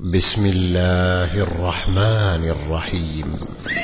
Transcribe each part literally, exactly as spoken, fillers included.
بسم الله الرحمن الرحيم.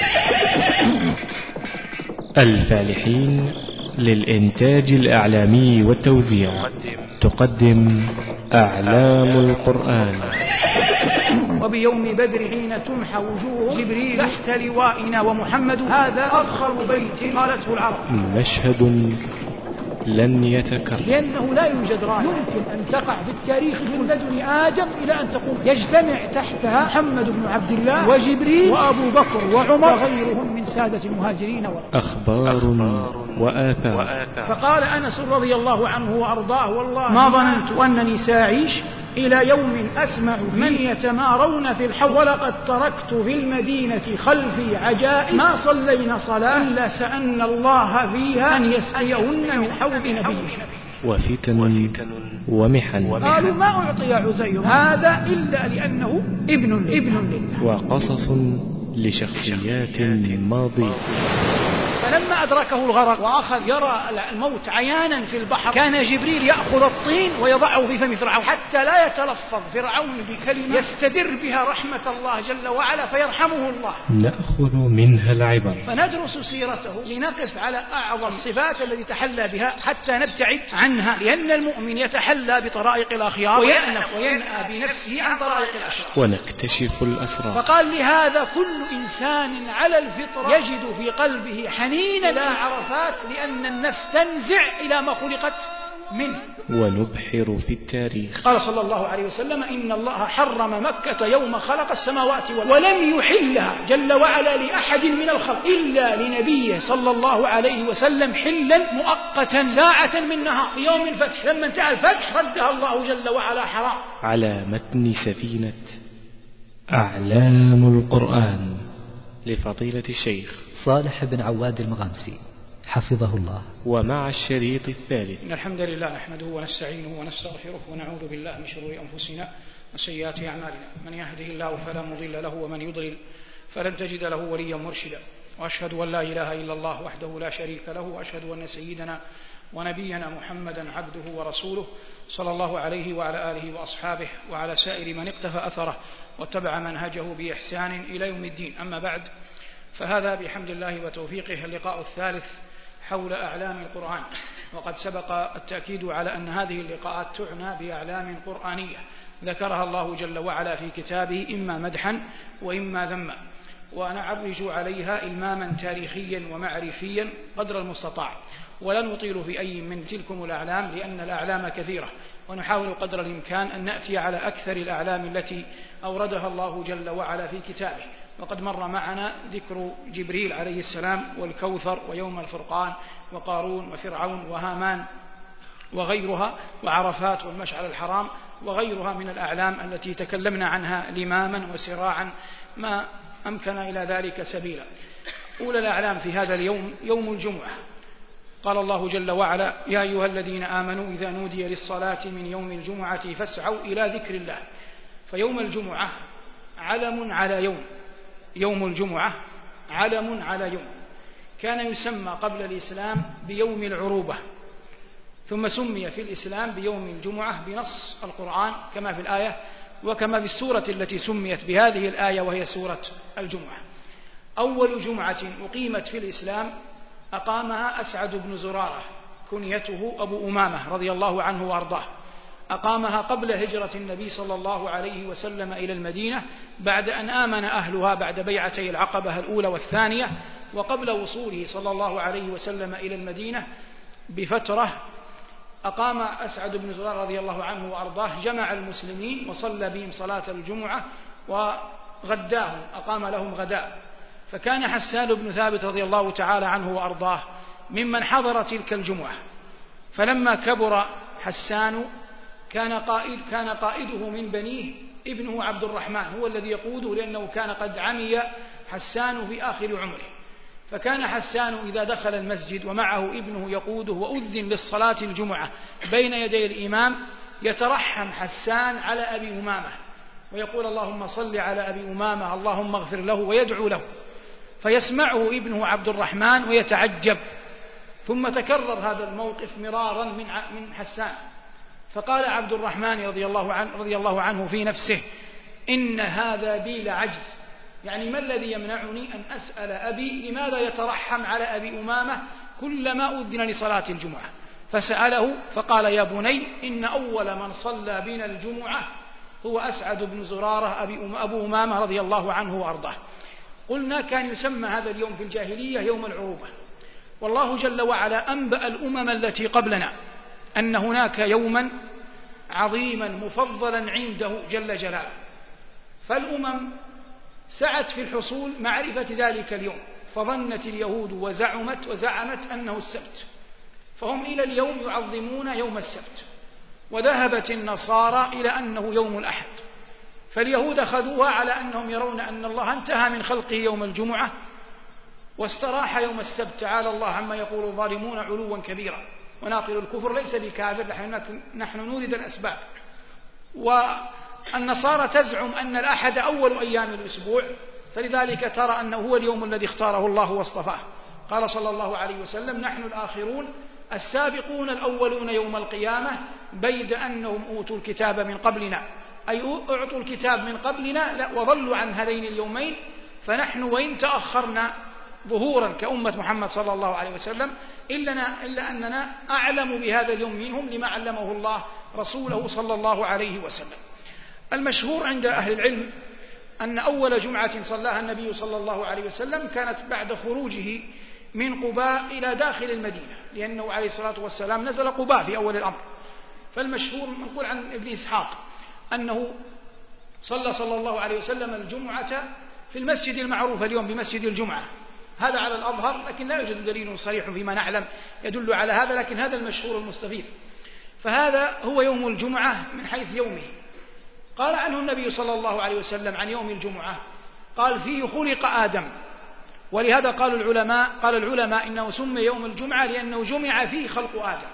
الفالحين للإنتاج الإعلامي والتوزيع تقدم أعلام القرآن. وبيوم بدر حين تمحى وجوه جبريل تحت لوائنا ومحمد هذا أفخر بيت قالته العرب. مشهد لن يتكرر، لأنه لا يوجد راية يمكن أن تقع في التاريخ من لدن آدم إلى أن تقوم يجتمع تحتها محمد بن عبد الله وجبريل وأبو بكر وعمر وغيرهم من سادة المهاجرين والأنصار. أخبار, أخبار وآثار. وآثار. فقال أنس رضي الله عنه وأرضاه: والله ما ظننت أنني سأعيش إلى يوم أسمع من يتمارون في الحوض، ولقد تركت في المدينة خلفي عجائب ما صلينا صلاة إلا سألنا الله فيها أن يسقيهن من حوض نبيه. وفتن ومحن. قالوا: ما أعطي عزير هذا إلا لأنه ابن ابن لله. وقصص لشخصيات ماضية. فلما أدركه الغرق وأخذ يرى الموت عيانا في البحر، كان جبريل يأخذ الطين ويضعه في فم فرعون حتى لا يتلفظ فرعون بكلمة يستدر بها رحمة الله جل وعلا فيرحمه الله. نأخذ منها العبر فندرس سيرته لنقف على أعظم الصفات التي تحلى بها حتى نبتعد عنها، لأن المؤمن يتحلى بطرائق الأخيار ويأنف وينأى بنفسه عن طرائق الأشرار. ونكتشف الأسرار. فقال: لهذا كل إنسان على الفطرة يجد في قلبه حنين إلى عرفات، لأن النفس تنزع إلى ما خلقت منه. ونبحر في التاريخ. قال صلى الله عليه وسلم: إن الله حرم مكة يوم خلق السماوات والأرض، ولم يحلها جل وعلا لأحد من الخلق إلا لنبيه صلى الله عليه وسلم حلا مؤقتا ساعة من نهار في يوم الفتح. لما انتهى الفتح ردها الله جل وعلا حرام. على متن سفينة أعلام القرآن لفضيلة الشيخ صالح بن عواد المغامسي حفظه الله. ومع الشريط الثالث. إن الحمد لله نحمده ونستعينه ونستغفره ونعوذ بالله من شرور أنفسنا وسيئات أعمالنا. من يهده الله فلا مضل له ومن يضلل فلن تجد له وليا مرشدا. وأشهد أن لا إله إلا الله وحده لا شريك له، وأشهد أن سيدنا ونبينا محمدا عبده ورسوله صلى الله عليه وعلى آله وأصحابه وعلى سائر من اقتفى أثره واتبع منهجه بإحسان إلى يوم الدين. أما بعد، فهذا بحمد الله وتوفيقه اللقاء الثالث حول أعلام القرآن. وقد سبق التأكيد على أن هذه اللقاءات تعنى بأعلام قرآنية ذكرها الله جل وعلا في كتابه إما مدحا وإما ذما، ونعرج عليها إلماما تاريخيا ومعرفيا قدر المستطاع، ولا نطيل في أي من تلكم الأعلام لأن الأعلام كثيرة، ونحاول قدر الإمكان أن نأتي على أكثر الأعلام التي أوردها الله جل وعلا في كتابه. وقد مر معنا ذكر جبريل عليه السلام والكوثر ويوم الفرقان وقارون وفرعون وهامان وغيرها، وعرفات والمشعر الحرام وغيرها من الأعلام التي تكلمنا عنها لماما وسراعا ما أمكن إلى ذلك سبيلا. أولى الأعلام في هذا اليوم يوم الجمعة. قال الله جل وعلا: يا أيها الذين آمنوا إذا نودي للصلاة من يوم الجمعة فاسعوا إلى ذكر الله. فيوم الجمعة علم على يوم، يوم الجمعة علم على يوم. كان يسمى قبل الإسلام بيوم العروبة، ثم سمي في الإسلام بيوم الجمعة بنص القرآن كما في الآية وكما في السورة التي سميت بهذه الآية وهي سورة الجمعة. أول جمعة أقيمت في الإسلام أقامها أسعد بن زرارة كنيته أبو أمامة رضي الله عنه وأرضاه. أقامها قبل هجرة النبي صلى الله عليه وسلم إلى المدينة، بعد أن آمن أهلها بعد بيعتي العقبة الأولى والثانية، وقبل وصوله صلى الله عليه وسلم إلى المدينة بفترة. أقام أسعد بن زرارة رضي الله عنه وأرضاه جمع المسلمين وصلى بهم صلاة الجمعة وغداهم، أقام لهم غداء. فكان حسان بن ثابت رضي الله تعالى عنه وأرضاه ممن حضر تلك الجمعة. فلما كبر حسان كان قائد كان قائده من بنيه ابنه عبد الرحمن هو الذي يقوده، لأنه كان قد عمي حسان في آخر عمره. فكان حسان إذا دخل المسجد ومعه ابنه يقوده وأذن للصلاة الجمعة بين يدي الإمام يترحم حسان على أبي أمامة ويقول: اللهم صل على أبي أمامة، اللهم اغفر له، ويدعو له. فيسمعه ابنه عبد الرحمن ويتعجب. ثم تكرر هذا الموقف مرارا من حسان، فقال عبد الرحمن رضي الله عنه, رضي الله عنه في نفسه: إن هذا بي لعجز، يعني ما الذي يمنعني أن أسأل أبي لماذا يترحم على أبي أمامة كلما أذن لصلاة الجمعة؟ فسأله فقال يا بني إن أول من صلى بنا الجمعة هو أسعد بن زرارة أبو أمامة رضي الله عنه وأرضاه. قلنا كان يسمى هذا اليوم في الجاهلية يوم العروبة، والله جل وعلا أنبأ الأمم التي قبلنا أن هناك يوما عظيما مفضلا عنده جل جلاله، فالأمم سعت في الحصول معرفة ذلك اليوم، فظنت اليهود وزعمت وزعمت أنه السبت، فهم إلى اليوم يعظمون يوم السبت، وذهبت النصارى إلى أنه يوم الأحد، فاليهود أخذوها على أنهم يرون أن الله انتهى من خلقه يوم الجمعة واستراح يوم السبت، تعالى الله عما يقول الظالمون علوا كبيرا، وناقل الكفر ليس بكافر، نحن نورد الأسباب. والنصارى تزعم أن الأحد أول أيام الأسبوع، فلذلك ترى أنه هو اليوم الذي اختاره الله واصطفاه. قال صلى الله عليه وسلم نحن الآخرون السابقون الأولون يوم القيامة بيد أنهم أوتوا الكتاب من قبلنا، أي أعطوا الكتاب من قبلنا وظلوا عن هذين اليومين، فنحن وإن تأخرنا ظهورا كأمة محمد صلى الله عليه وسلم إلا, إلا أننا أعلم بهذا اليوم منهم لما علمه الله رسوله صلى الله عليه وسلم. المشهور عند أهل العلم أن أول جمعة صلاها النبي صلى الله عليه وسلم كانت بعد خروجه من قباء إلى داخل المدينة، لأنه عليه الصلاة والسلام نزل قباء في أول الأمر. فالمشهور منقول عن ابن إسحاق أنه صلى صلى الله عليه وسلم الجمعة في المسجد المعروف اليوم بمسجد الجمعة، هذا على الأظهر، لكن لا يوجد دليل صريح فيما نعلم يدل على هذا، لكن هذا المشهور المستفيض. فهذا هو يوم الجمعة من حيث يومه. قال عنه النبي صلى الله عليه وسلم عن يوم الجمعة قال فيه خلق آدم، ولهذا قال العلماء قال العلماء إنه سمي يوم الجمعة لأنه جمع فيه خلق آدم،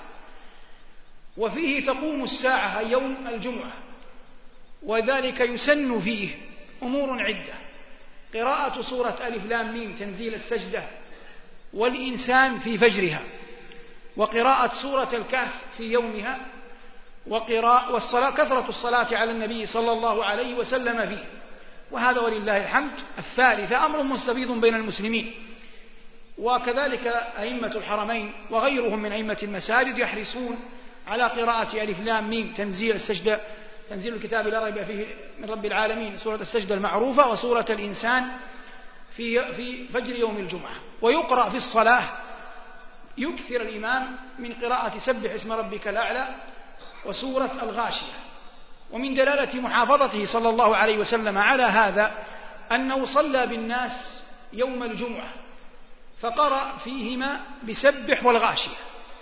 وفيه تقوم الساعة يوم الجمعة، وذلك يسن فيه أمور عدة: قراءة سورة ألف لام ميم تنزيل السجدة والإنسان في فجرها، وقراءة سورة الكهف في يومها، وقراءة والصلاة كثرة الصلاة على النبي صلى الله عليه وسلم فيه. وهذا ولله الحمد الثالثة أمر مستفيض بين المسلمين، وكذلك أئمة الحرمين وغيرهم من أئمة المساجد يحرصون على قراءة ألف لام ميم تنزيل السجدة تنزيل الكتاب لا ريب فيه من رب العالمين، سورة السجدة المعروفة، وسورة الإنسان في في فجر يوم الجمعة. ويقرأ في الصلاة يكثر الإمام من قراءة سبح اسم ربك الأعلى وسورة الغاشية. ومن دلالة محافظته صلى الله عليه وسلم على هذا أنه صلى بالناس يوم الجمعة فقرأ فيهما بسبح والغاشية،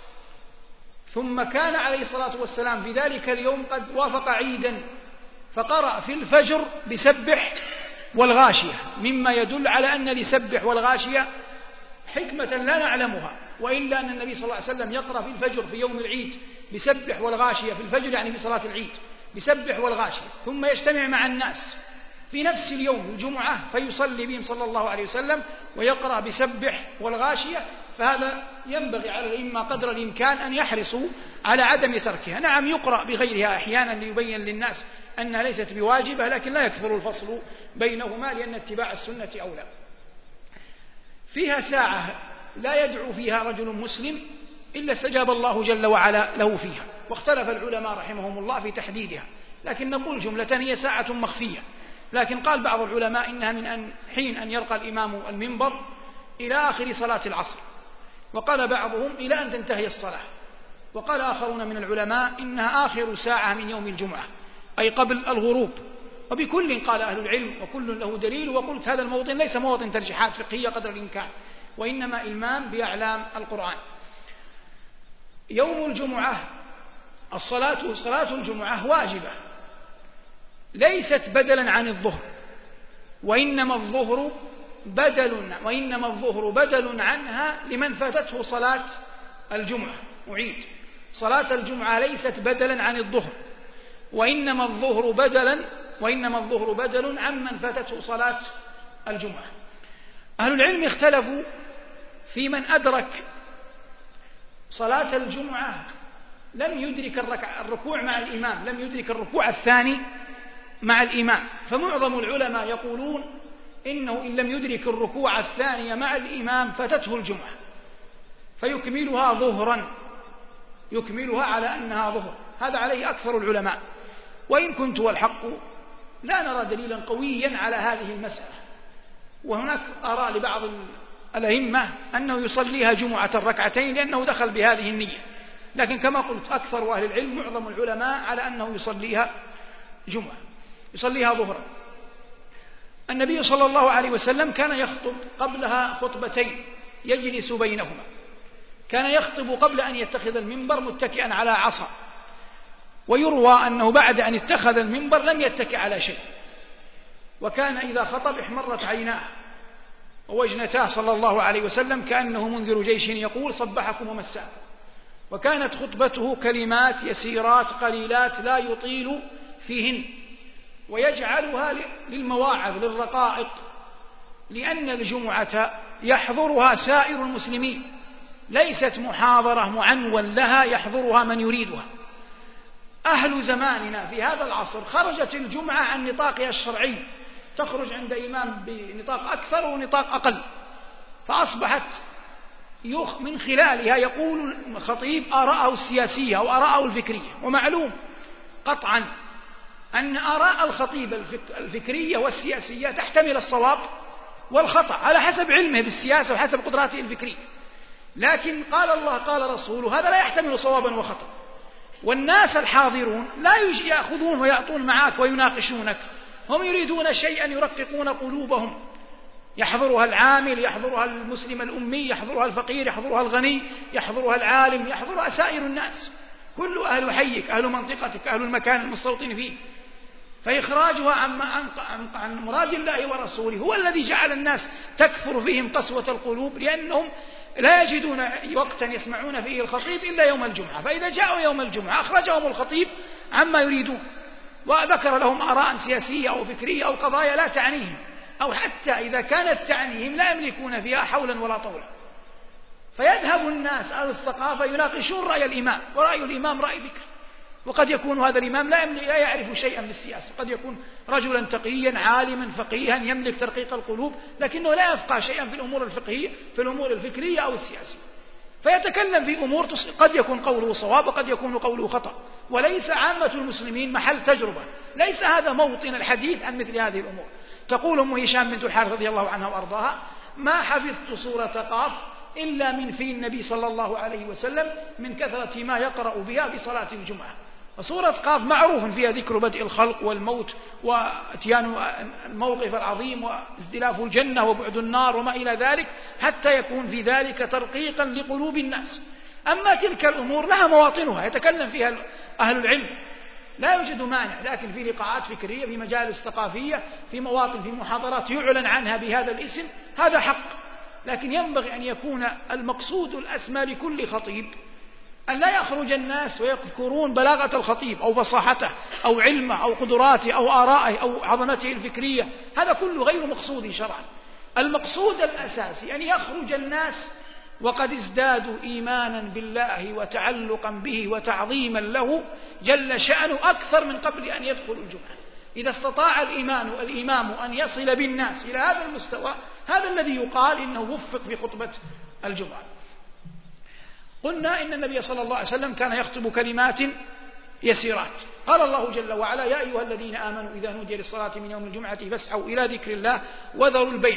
ثم كان عليه الصلاة والسلام في ذلك اليوم قد وافق عيدا فقرأ في الفجر بسبح والغاشية، مما يدل على أن لسبح والغاشية حكمة لا نعلمها، وإلا أن النبي صلى الله عليه وسلم يقرأ في الفجر في يوم العيد بسبح والغاشية، في الفجر يعني في صلاة العيد بسبح والغاشية، ثم يجتمع مع الناس في نفس اليوم الجمعة فيصلي بهم صلى الله عليه وسلم ويقرأ بسبح والغاشية. فهذا ينبغي على الأئمة قدر الإمكان أن يحرصوا على عدم تركها. نعم يقرأ بغيرها أحيانا ليبين للناس أنها ليست بواجبة، لكن لا يكثر الفصل بينهما لأن اتباع السنة أولى. فيها ساعة لا يدعو فيها رجل مسلم إلا استجاب الله جل وعلا له فيها، واختلف العلماء رحمهم الله في تحديدها، لكن نقول جملة هي ساعة مخفية. لكن قال بعض العلماء إنها من أن حين أن يرقى الإمام المنبر إلى آخر صلاة العصر، وقال بعضهم إلى أن تنتهي الصلاة، وقال آخرون من العلماء إنها آخر ساعة من يوم الجمعة أي قبل الغروب. وبكل قال أهل العلم وكل له دليل. وقلت هذا الموطن ليس موطن ترجيحات فقهية قدر الإمكان، وإنما إلمام بأعلام القرآن. يوم الجمعة الصلاة صلاة الجمعة واجبة ليست بدلا عن الظهر، وإنما الظهر بدل وإنما الظهر بدل عنها لمن فاتته صلاة الجمعة. أعيد: صلاة الجمعة ليست بدلا عن الظهر، وإنما الظهر بدلا وإنما الظهر بدل عن من فاتته صلاة الجمعة. أهل العلم اختلفوا في من أدرك صلاة الجمعة لم يدرك الركوع مع الإمام، لم يدرك الركوع الثاني مع الإمام. فمعظم العلماء يقولون إنه إن لم يدرك الركوع الثانية مع الإمام فاتته الجمعة فيكملها ظهرا، يكملها على أنها ظهر. هذا عليه أكثر العلماء، وإن كنت والحق لا نرى دليلا قويا على هذه المسألة. وهناك آراء لبعض الأئمة أنه يصليها جمعة ركعتين لأنه دخل بهذه النية، لكن كما قلت أكثر أهل العلم معظم العلماء على أنه يصليها جمعة، يصليها ظهرا. النبي صلى الله عليه وسلم كان يخطب قبلها خطبتين يجلس بينهما، كان يخطب قبل أن يتخذ المنبر متكئا على عصا، ويروى أنه بعد أن اتخذ المنبر لم يتكئ على شيء، وكان إذا خطب احمرت عيناه ووجنتاه صلى الله عليه وسلم كأنه منذر جيش يقول صبحكم ومساكم. وكانت خطبته كلمات يسيرات قليلات لا يطيل فيهن، ويجعلها للمواعظ للرقائق، لأن الجمعة يحضرها سائر المسلمين، ليست محاضرة معنون لها يحضرها من يريدها. أهل زماننا في هذا العصر خرجت الجمعة عن نطاقها الشرعي، تخرج عند إمام بنطاق أكثر ونطاق أقل، فأصبحت من خلالها يقول الخطيب آراءه السياسية أو آراءه الفكرية. ومعلوم قطعا أن آراء الخطيب الفكرية والسياسية تحتمل الصواب والخطأ على حسب علمه بالسياسة وحسب قدراته الفكرية، لكن قال الله قال رسوله هذا لا يحتمل صوابا وخطأ. والناس الحاضرون لا يأخذون ويعطون معك ويناقشونك، هم يريدون شيئا يرققون قلوبهم، يحضرها العامل، يحضرها المسلم الأمي، يحضرها الفقير، يحضرها الغني، يحضرها العالم، يحضرها سائر الناس، كل أهل حيك، أهل منطقتك، أهل المكان المستوطن فيه. فإخراجها عن, عن, عن مراد الله ورسوله هو الذي جعل الناس تكثر فيهم قسوة القلوب، لأنهم لا يجدون وقتا يسمعون فيه الخطيب إلا يوم الجمعة، فإذا جاءوا يوم الجمعة أخرجهم الخطيب عما يريدون، وذكر لهم آراء سياسية أو فكرية أو قضايا لا تعنيهم، أو حتى إذا كانت تعنيهم لا يملكون فيها حولا ولا طولا. فيذهب الناس أهل الثقافة يناقشون رأي الإمام، ورأي الإمام رأي فكر، وقد يكون هذا الإمام لا, لا يعرف شيئا بالسياسة، قد يكون رجلا تقيا عالما فقيها يملك ترقيق القلوب، لكنه لا يفقه شيئا في الأمور الفقهية في الأمور الفكرية أو السياسية، فيتكلم في أمور قد يكون قوله صواب وقد يكون قوله خطأ. وليس عامة المسلمين محل تجربة، ليس هذا موطن الحديث عن مثل هذه الأمور. تقول أم هشام بنت الحارث رضي الله عنها وأرضاها: ما حفظت سورة قاف إلا من في النبي صلى الله عليه وسلم من كثرة ما يقرأ بها بصلاة الجمعة. وسورة قاف معروف فيها ذكر بدء الخلق والموت واتيان الموقف العظيم وازدلاف الجنة وبعد النار وما إلى ذلك، حتى يكون في ذلك ترقيقا لقلوب الناس. أما تلك الأمور لها مواطنها يتكلم فيها أهل العلم، لا يوجد مانع، لكن في لقاءات فكرية، في مجالس ثقافية، في مواطن، في محاضرات يعلن عنها بهذا الاسم، هذا حق. لكن ينبغي أن يكون المقصود الأسمى لكل خطيب أن لا يخرج الناس ويذكرون بلاغة الخطيب أو فصاحته أو علمه أو قدراته أو آرائه أو عظمته الفكرية، هذا كله غير مقصود شرعا. المقصود الأساسي أن يخرج الناس وقد ازدادوا إيمانا بالله وتعلقا به وتعظيما له جل شأنه أكثر من قبل أن يدخلوا الجمعة. إذا استطاع الإيمان الإمام أن يصل بالناس إلى هذا المستوى، هذا الذي يقال إنه وفق في خطبة الجمعة. قلنا إن النبي صلى الله عليه وسلم كان يخطب كلمات يسيرات. قال الله جل وعلا: يا أيها الذين آمنوا إذا نودي للصلاة من يوم الجمعة فاسعوا إلى ذكر الله وذروا البيع.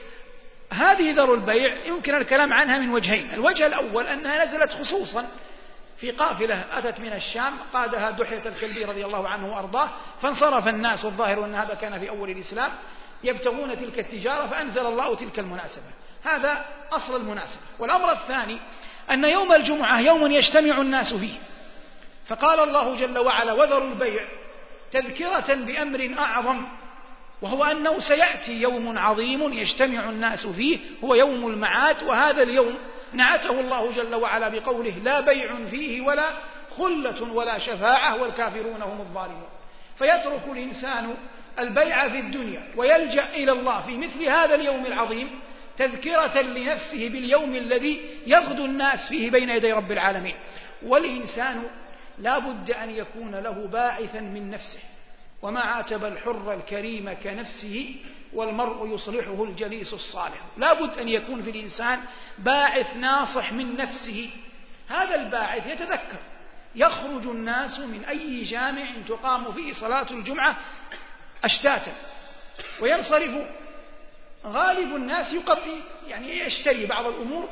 هذه ذروا البيع يمكن الكلام عنها من وجهين. الوجه الأول أنها نزلت خصوصا في قافلة أتت من الشام قادها دحية الكلبي رضي الله عنه وأرضاه، فانصرف الناس، والظاهر أن هذا كان في أول الإسلام، يبتغون تلك التجارة، فأنزل الله تلك المناسبة. هذا أصل المناسبة. والأمر الثاني أن يوم الجمعة يوم يجتمع الناس فيه، فقال الله جل وعلا: وذروا البيع، تذكرة بأمر أعظم، وهو أنه سيأتي يوم عظيم يجتمع الناس فيه، هو يوم المعاد. وهذا اليوم نعته الله جل وعلا بقوله: لا بيع فيه ولا خلة ولا شفاعة والكافرون هم الظالمون. فيترك الإنسان البيع في الدنيا ويلجأ إلى الله في مثل هذا اليوم العظيم تذكرة لنفسه باليوم الذي يغدو الناس فيه بين يدي رب العالمين. والإنسان لا بد أن يكون له باعثا من نفسه، وما عاتب الحر الكريم كنفسه والمرء يصلحه الجليس الصالح. لا بد أن يكون في الإنسان باعث ناصح من نفسه. هذا الباعث يتذكر يخرج الناس من أي جامع تقام فيه صلاة الجمعة أشتاتا، وينصرف غالب الناس يقضي يعني يشتري بعض الأمور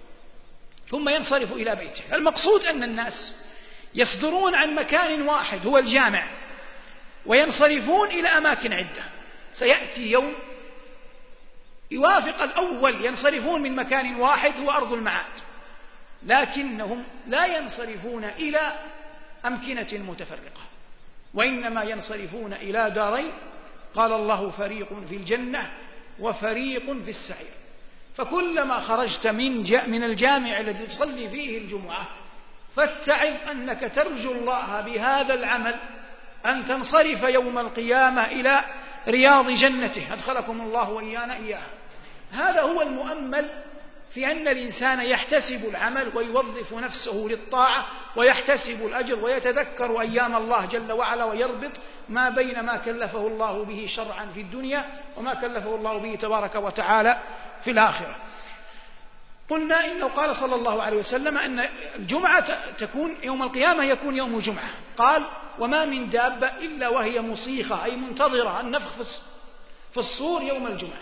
ثم ينصرف إلى بيته. المقصود أن الناس يصدرون عن مكان واحد هو الجامع وينصرفون إلى أماكن عدة. سيأتي يوم يوافق الأول ينصرفون من مكان واحد هو أرض المعاد، لكنهم لا ينصرفون إلى أمكنة متفرقة، وإنما ينصرفون إلى دارين، قال الله فريق في الجنة وفريق في السعير. فكلما خرجت من من الجامع الذي تصلي فيه الجمعة فاتعظ أنك ترجو الله بهذا العمل أن تنصرف يوم القيامة إلى رياض جنته أدخلكم الله وإيانا إياها. هذا هو المؤمل في أن الإنسان يحتسب العمل ويوظف نفسه للطاعة ويحتسب الأجر ويتذكر أيام الله جل وعلا ويربط ما بين ما كلفه الله به شرعا في الدنيا وما كلفه الله به تبارك وتعالى في الآخرة. قلنا إنه قال صلى الله عليه وسلم أن الجمعة تكون يوم القيامة يكون يوم جمعة. قال وما من دابة إلا وهي مصيخة أي منتظرة النفخ في الصور يوم الجمعة.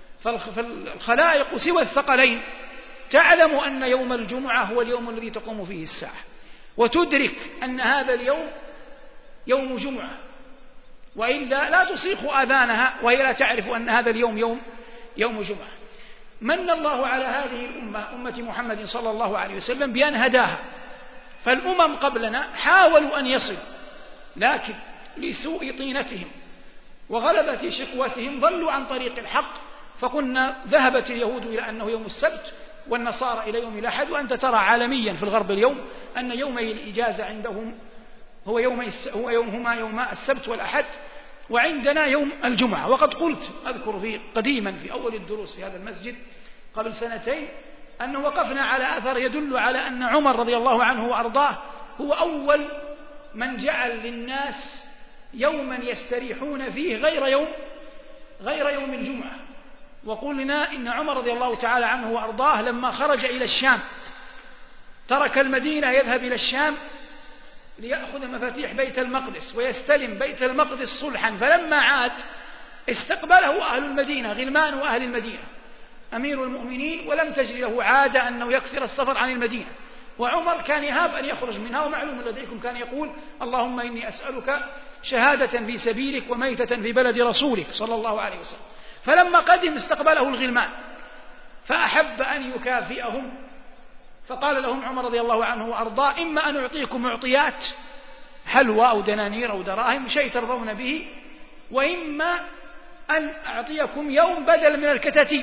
فالخلائق سوى الثقلين تعلم أن يوم الجمعة هو اليوم الذي تقوم فيه الساعة، وتدرك أن هذا اليوم يوم جمعة، وإلا لا تصيخ آذانها وهي لا تعرف أن هذا اليوم يوم يوم جمعة. من الله على هذه الأمة أمة محمد صلى الله عليه وسلم بأن هداها. فالأمم قبلنا حاولوا أن يصلوا، لكن لسوء طينتهم وغلبة شقوتهم ضلوا عن طريق الحق. فقلنا ذهبت اليهود إلى أنه يوم السبت والنصارى إلى يوم الأحد، وأنت ترى عالميا في الغرب اليوم أن يومي الإجازة عندهم هو يوم هو يومهما يوم السبت والأحد، وعندنا يوم الجمعة. وقد قلت أذكر في قديما في أول الدروس في هذا المسجد قبل سنتين أن وقفنا على أثر يدل على أن عمر رضي الله عنه وأرضاه هو أول من جعل للناس يوما يستريحون فيه غير يوم غير يوم الجمعة. وقلنا إن عمر رضي الله تعالى عنه وأرضاه لما خرج إلى الشام ترك المدينة يذهب إلى الشام ليأخذ مفاتيح بيت المقدس ويستلم بيت المقدس صلحا، فلما عاد استقبله أهل المدينة غلمان وأهل المدينة أمير المؤمنين، ولم تجري له عادة أنه يكثر السفر عن المدينة، وعمر كان يهاب أن يخرج منها. ومعلوم لديكم كان يقول اللهم إني أسألك شهادة في سبيلك وميتة في بلد رسولك صلى الله عليه وسلم. فلما قدم استقبله الغلمان فأحب أن يكافئهم، فقال لهم عمر رضي الله عنه وأرضاه إما أن أعطيكم معطيات حلوى أو دنانير أو دراهم شيء ترضون به، وإما أن أعطيكم يوم بدل من الكتاتيب.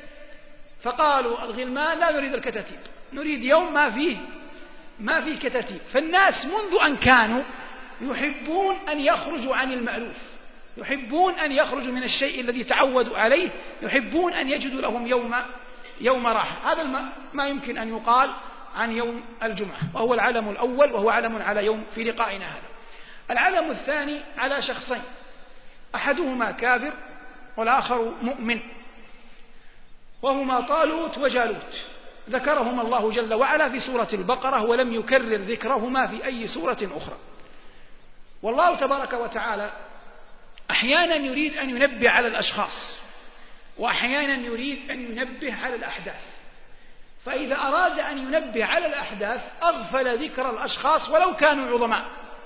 فقالوا الغلمان لا نريد الكتاتيب، نريد يوم ما فيه ما فيه كتاتيب. فالناس منذ أن كانوا يحبون أن يخرجوا عن المألوف، يحبون أن يخرجوا من الشيء الذي تعودوا عليه، يحبون أن يجدوا لهم يوم يوم راحة. هذا ما يمكن أن يقال عن يوم الجمعة، وهو العلم الأول، وهو علم على يوم في لقائنا هذا. العلم الثاني على شخصين، أحدهما كافر والآخر مؤمن، وهما طالوت وجالوت، ذكرهما الله جل وعلا في سورة البقرة ولم يكرر ذكرهما في أي سورة أخرى. والله تبارك وتعالى أحيانا يريد أن ينبه على الأشخاص، وأحيانا يريد أن ينبه على الأحداث. فإذا أراد أن ينبه على الأحداث أغفل ذكر الأشخاص ولو كانوا عظماء،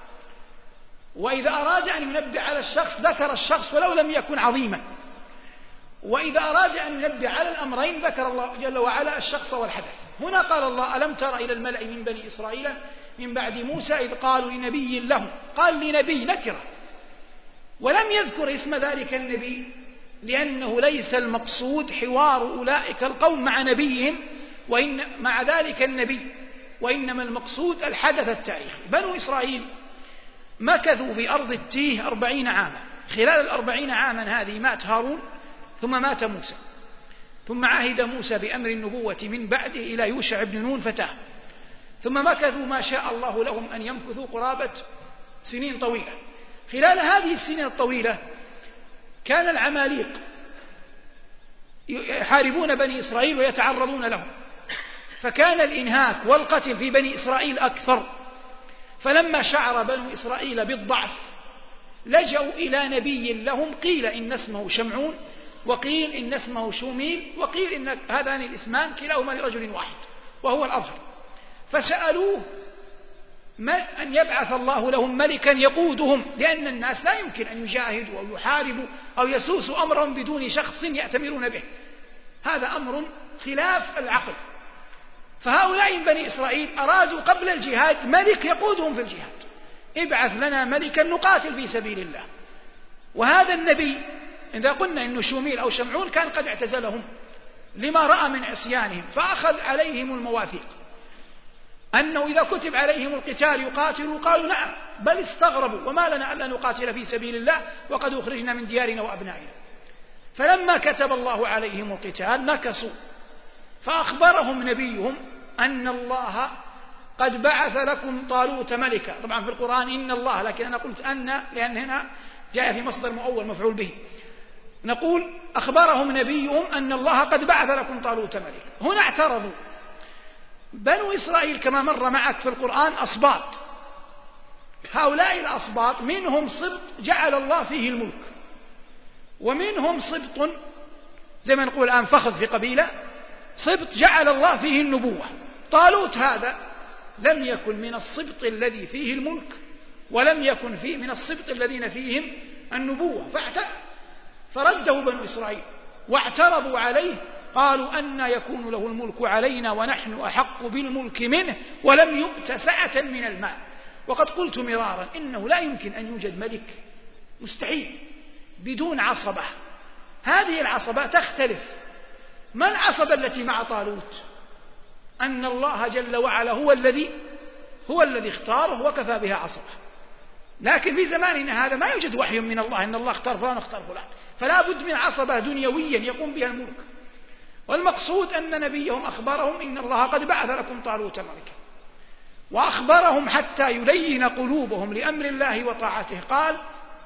وإذا أراد أن ينبه على الشخص ذكر الشخص ولو لم يكن عظيما، وإذا أراد أن ينبه على الأمرين ذكر الله جل وعلا الشخص والحدث. هنا قال الله ألم تر إلى الملأ من بني إسرائيل من بعد موسى إذ قالوا لنبي لهم، قال لنبي نكرة ولم يذكر اسم ذلك النبي، لأنه ليس المقصود حوار أولئك القوم مع نبيهم وإن مع ذلك النبي، وإنما المقصود الحدث التاريخي. بنو إسرائيل مكثوا في أرض التيه أربعين عاما، خلال الأربعين عاما هذه مات هارون ثم مات موسى، ثم عهد موسى بأمر النبوة من بعده إلى يوشع بن نون فتاه، ثم مكثوا ما شاء الله لهم أن يمكثوا قرابة سنين طويلة. خلال هذه السنين الطويلة كان العماليق يحاربون بني إسرائيل ويتعرضون لهم، فكان الإنهاك والقتل في بني إسرائيل أكثر. فلما شعر بنو إسرائيل بالضعف لجأوا إلى نبي لهم، قيل إن اسمه شمعون، وقيل إن اسمه شوميل، وقيل إن هذان الاسمان كلاهما لرجل واحد وهو الأظهر. فسألوه أن يبعث الله لهم ملكا يقودهم، لأن الناس لا يمكن أن يجاهدوا أو يحاربوا أو يسوسوا أمرا بدون شخص يأتمرون به، هذا أمر خلاف العقل. فهؤلاء بني إسرائيل أرادوا قبل الجهاد ملك يقودهم في الجهاد، ابعث لنا ملكا نقاتل في سبيل الله. وهذا النبي إذا قلنا إنه شوميل أو شمعون كان قد اعتزلهم لما رأى من عصيانهم، فأخذ عليهم المواثيق أنه إذا كتب عليهم القتال يقاتلوا، قالوا نعم، بل استغربوا وما لنا ألا نقاتل في سبيل الله وقد أخرجنا من ديارنا وأبنائنا. فلما كتب الله عليهم القتال نكصوا، فأخبرهم نبيهم أن الله قد بعث لكم طالوت ملكا. طبعا في القرآن إن الله، لكن أنا قلت أن لأن هنا جاء في مصدر مؤول مفعول به. نقول أخبرهم نبيهم أن الله قد بعث لكم طالوت ملكا. هنا اعترضوا. بنو إسرائيل كما مر معك في القرآن أصباط، هؤلاء الأصباط منهم سبط جعل الله فيه الملك، ومنهم سبط زي ما نقول الآن فخذ في قبيلة، سبط جعل الله فيه النبوة. طالوت هذا لم يكن من السبط الذي فيه الملك، ولم يكن فيه من السبط الذين فيهم النبوة، فرده بنو إسرائيل واعترضوا عليه، قالوا أن يكون له الملك علينا ونحن أحق بالملك منه ولم يؤت سعة من المال. وقد قلت مرارا إنه لا يمكن أن يوجد ملك، مستحيل، بدون عصبة. هذه العصبة تختلف. ما العصبة التي مع طالوت؟ أن الله جل وعلا هو الذي هو الذي اختاره وكفى بها عصبة. لكن في زماننا هذا ما يوجد وحي من الله أن الله اختار فلان اختار فلان، فلا بد من عصبة دنيويا يقوم بها الملك. والمقصود أن نبيهم أخبرهم إن الله قد بعث لكم طالوت ملكا، وأخبرهم حتى يلين قلوبهم لأمر الله وطاعته. قال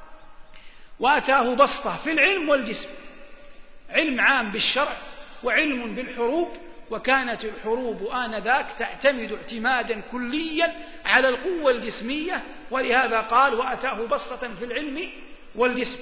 وأتاه بسطة في العلم والجسم، علم عام بالشرع وعلم بالحروب، وكانت الحروب آنذاك تعتمد اعتمادا كليا على القوة الجسمية، ولهذا قال وأتاه بسطة في العلم والجسم.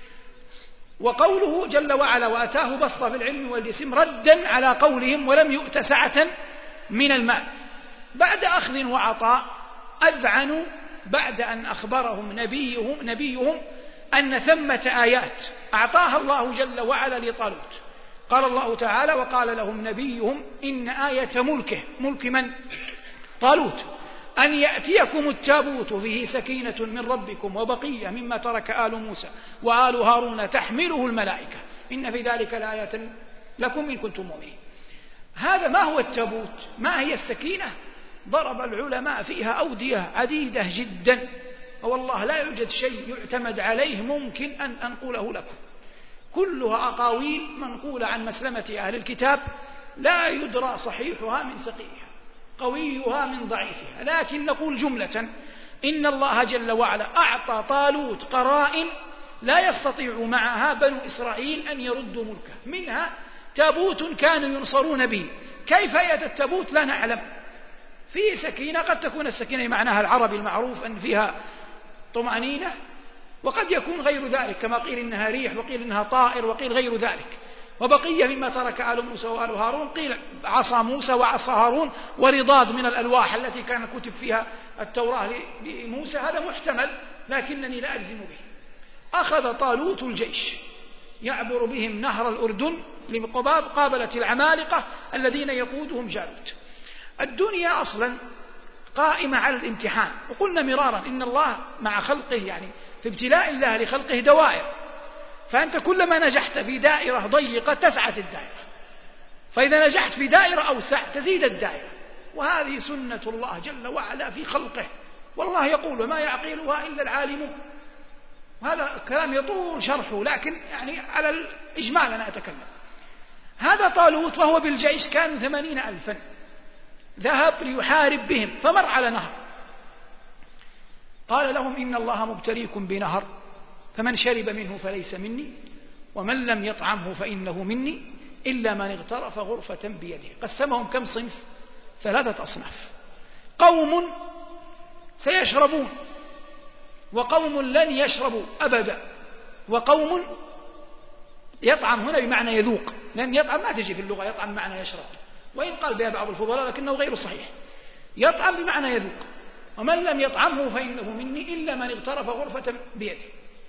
وقوله جل وعلا وأتاه بسطة في العلم والجسم ردا على قولهم ولم يؤت سعة من المال. بعد أخذ وعطاء أذعنوا بعد أن أخبرهم نبيهم, نبيهم أن ثمة آيات أعطاها الله جل وعلا لطالوت. قال الله تعالى وقال لهم نبيهم إن آية ملكه، ملك من؟ طالوت، أن يأتيكم التابوت فيه سكينة من ربكم وبقية مما ترك آل موسى وآل هارون تحمله الملائكة إن في ذلك لآية لكم إن كنتم مؤمنين. هذا ما هو التابوت؟ ما هي السكينة؟ ضرب العلماء فيها أودية عديدة جدا، والله لا يوجد شيء يعتمد عليه ممكن أن أنقله لكم، كلها أقاويل منقولة عن مسلمة أهل الكتاب لا يدرى صحيحها من سقيها، قويها من ضعيفها. لكن نقول جملة إن الله جل وعلا أعطى طالوت قرائن لا يستطيع معها بنو إسرائيل أن يردوا ملكه، منها تابوت كانوا ينصرون به. كيف يأتي التابوت لا نعلم. فيه سكينة، قد تكون السكينة معناها العربي المعروف أن فيها طمأنينة، وقد يكون غير ذلك كما قيل إنها ريح، وقيل إنها طائر، وقيل غير ذلك. وبقية مما ترك آل موسى وآل هارون، قيل عصا موسى وعصا هارون ورضاد من الألواح التي كان كتب فيها التوراة لموسى، هذا محتمل لكنني لا أجزم به. أخذ طالوت الجيش يعبر بهم نهر الأردن لمقابلة العمالقة الذين يقودهم جالوت. الدنيا أصلا قائمة على الامتحان، وقلنا مرارا إن الله مع خلقه يعني في ابتلاء الله لخلقه دوائر، فأنت كلما نجحت في دائرة ضيقة تسعة الدائرة، فإذا نجحت في دائرة أوسع تزيد الدائرة، وهذه سنة الله جل وعلا في خلقه. والله يقول وما يعقلها إلا العالمون، وهذا كلام يطول شرحه لكن يعني على الإجمال أنا أتكلم. هذا طالوت وهو بالجيش كان ثمانين ألفا، ذهب ليحارب بهم فمر على نهر، قال لهم إن الله مبتليكم بنهر فمن شرب منه فليس مني ومن لم يطعمه فإنه مني إلا من اغترف غرفة بيده. قسمهم كم صنف؟ ثلاثة أصناف: قوم سيشربون، وقوم لن يشربوا أبدا، وقوم يطعم هنا بمعنى يذوق، لأن يطعم ما تجي في اللغة يطعم بمعنى يشرب، وإن قال بها بعض الفضلاء لكنه غير صحيح. يطعم بمعنى يذوق. ومن لم يطعمه فإنه مني إلا من اغترف غرفة بيده.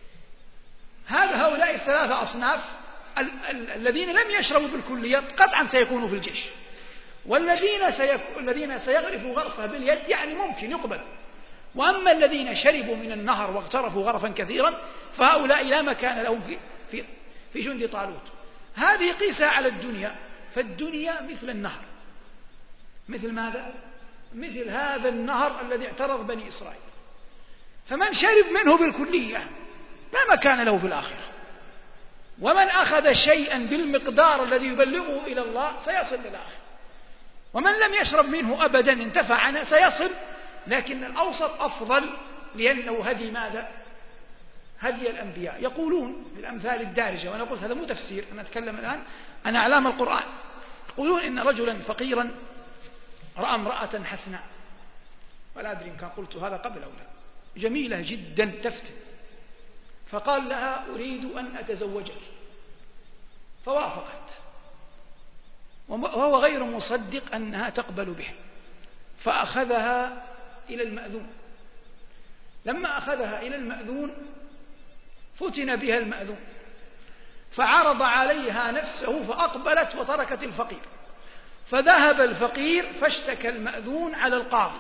هذا هؤلاء الثلاثة أصناف ال- ال- الذين لم يشربوا بالكلية قطعا سيكونوا في الجيش، والذين سيك... الذين سيغرفوا غرفة باليد يعني ممكن يقبل. وأما الذين شربوا من النهر واغترفوا غرفا كثيرا فهؤلاء لا مكان لهم في, في... في جند طالوت. هذه قيسها على الدنيا، فالدنيا مثل النهر. مثل ماذا؟ مثل هذا النهر الذي اعترض بني إسرائيل، فمن شرب منه بالكلية لا مكان له في الآخرة، ومن أخذ شيئا بالمقدار الذي يبلغه إلى الله سيصل للآخرة، ومن لم يشرب منه أبدا انتفع عنه سيصل، لكن الأوسط أفضل لأنه هدي ماذا؟ هدي الأنبياء. يقولون بالأمثال الدارجة، وأنا قلت هذا مو تفسير، أنا أتكلم الآن عن أعلام القرآن. يقولون إن رجلا فقيرا رأى امرأة حسناء، ولا أدري إن كان قلت هذا قبل أو لا، جميلة جدا تفتن، فقال لها أريد أن أتزوجك، فوافقت وهو غير مصدق أنها تقبل به، فأخذها إلى المأذون. لما أخذها إلى المأذون فتن بها المأذون، فعرض عليها نفسه فأقبلت وتركت الفقير، فذهب الفقير فاشتكى المأذون على القاضي،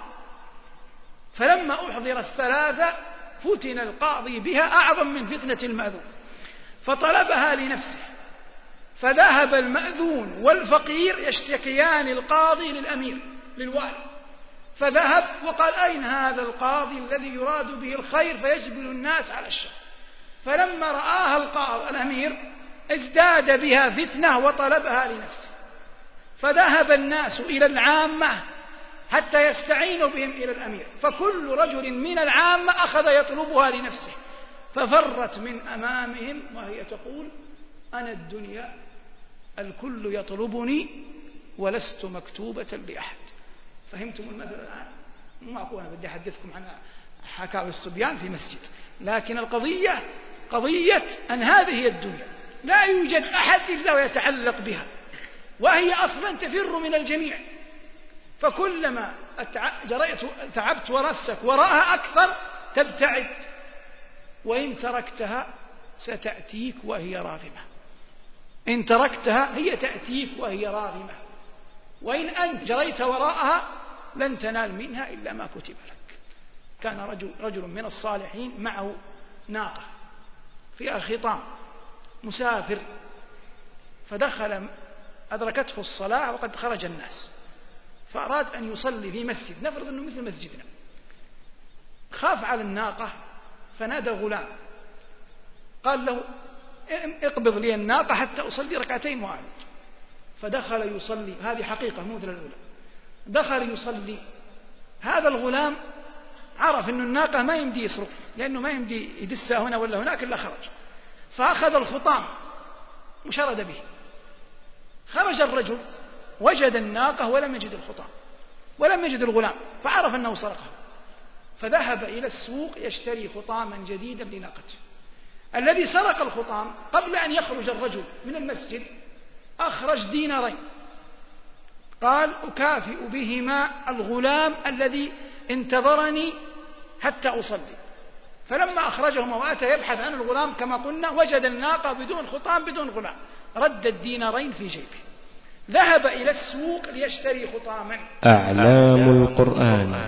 فلما أحضر الثلاثة فتن القاضي بها أعظم من فتنة المأذون، فطلبها لنفسه، فذهب المأذون والفقير يشتكيان القاضي للأمير للوالي، فذهب وقال أين هذا القاضي الذي يراد به الخير فيجبل الناس على الشر؟ فلما رآها القاضي الأمير ازداد بها فتنة وطلبها لنفسه، فذهب الناس إلى العامة حتى يستعينوا بهم إلى الأمير، فكل رجل من العامة أخذ يطلبها لنفسه، ففرت من أمامهم وهي تقول أنا الدنيا الكل يطلبني ولست مكتوبة لأحد. فهمتم المثل الآن؟ ما أقول أنا بدي أحدثكم عن حكاوي الصبيان في مسجد، لكن القضية قضية أن هذه هي الدنيا، لا يوجد أحد إلا ويتعلق بها، وهي أصلا تفر من الجميع، فكلما جريت تعبت ونفسك وراءها أكثر تبتعد، وإن تركتها ستأتيك وهي راغمة. إن تركتها هي تأتيك وهي راغمة، وإن أنت جريت وراءها لن تنال منها إلا ما كتب لك. كان رجل, رجل من الصالحين معه ناقة فيها خطام مسافر، فدخل أدركته الصلاة وقد خرج الناس، فأراد أن يصلي في مسجد، نفرض أنه مثل مسجدنا، خاف على الناقة فنادى غلام قال له اقبض لي الناقة حتى أصلي ركعتين وأعود. فدخل يصلي، هذه حقيقة مو مثل الأولى، دخل يصلي. هذا الغلام عرف أن الناقة ما يمدي يسرق لأنه ما يمدي يدسها هنا ولا هناك إلا خرج، فأخذ الخطام وشرد به. خرج الرجل وجد الناقة ولم يجد الخطام ولم يجد الغلام، فعرف أنه سرقها، فذهب إلى السوق يشتري خطاما جديدا لناقته. الذي سرق الخطام قبل أن يخرج الرجل من المسجد أخرج دينارين، قال أكافئ بهما الغلام الذي انتظرني حتى أصلي. فلما أخرجهما وأتى يبحث عن الغلام كما قلنا وجد الناقة بدون خطام بدون غلام، رد الدينارين في جيبه، ذهب إلى السوق ليشتري خطاما. أعلام القرآن.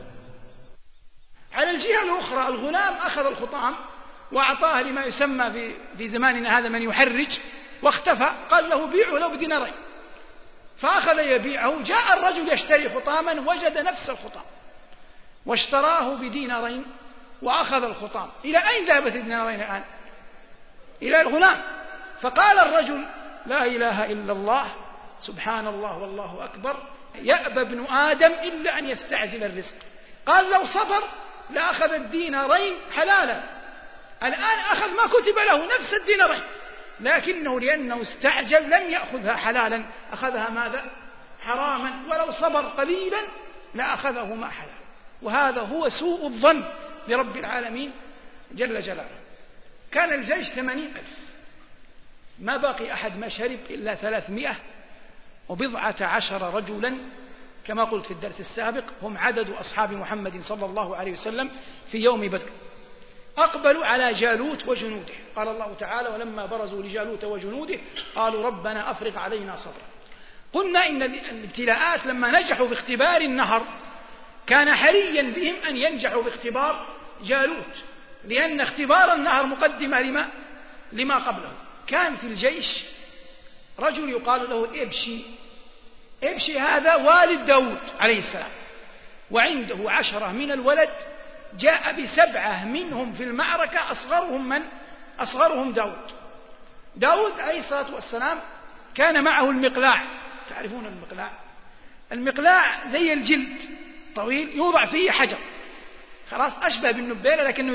على الجهة الأخرى الغلام أخذ الخطام وأعطاه لما يسمى في, في زماننا هذا من يحرج، واختفى، قال له بيعه لو بدينارين، فأخذ يبيعه. جاء الرجل يشتري خطاما وجد نفس الخطام واشتراه بدينارين وأخذ الخطام. إلى أين ذهبت الدينارين الآن؟ إلى الغلام. فقال الرجل لا إله إلا الله سبحان الله والله أكبر، يأبى ابن آدم إلا أن يستعجل الرزق. قال لو صبر لأخذ الدينارين حلالا، الآن أخذ ما كتب له نفس الدينارين، لكنه لأنه استعجل لم يأخذها حلالا، أخذها ماذا؟ حراما، ولو صبر قليلا لأخذه ما حلال. وهذا هو سوء الظن برب العالمين جل جلاله. كان الجيش ثمانين ألف، ما باقي أحد ما شرب إلا ثلاثمائة وبضعة عشر رجلا كما قلت في الدرس السابق، هم عدد أصحاب محمد صلى الله عليه وسلم في يوم بدر. أقبلوا على جالوت وجنوده، قال الله تعالى: ولما برزوا لجالوت وجنوده قالوا ربنا أفرغ علينا صبرا. قلنا إن الابتلاءات لما نجحوا في اختبار النهر كان حريا بهم أن ينجحوا باختبار جالوت، لأن اختبار النهر مقدمة لما, لما قبله. كان في الجيش رجل يقال له إبشي. إبشي هذا والد داود عليه السلام، وعنده عشرة من الولد، جاء بسبعة منهم في المعركة، أصغرهم من؟ أصغرهم داود. داود عليه الصلاة والسلام كان معه المقلاع، تعرفون المقلاع؟ المقلاع زي الجلد طويل يوضع فيه حجر، خلاص أشبه بالنبيلة لكنه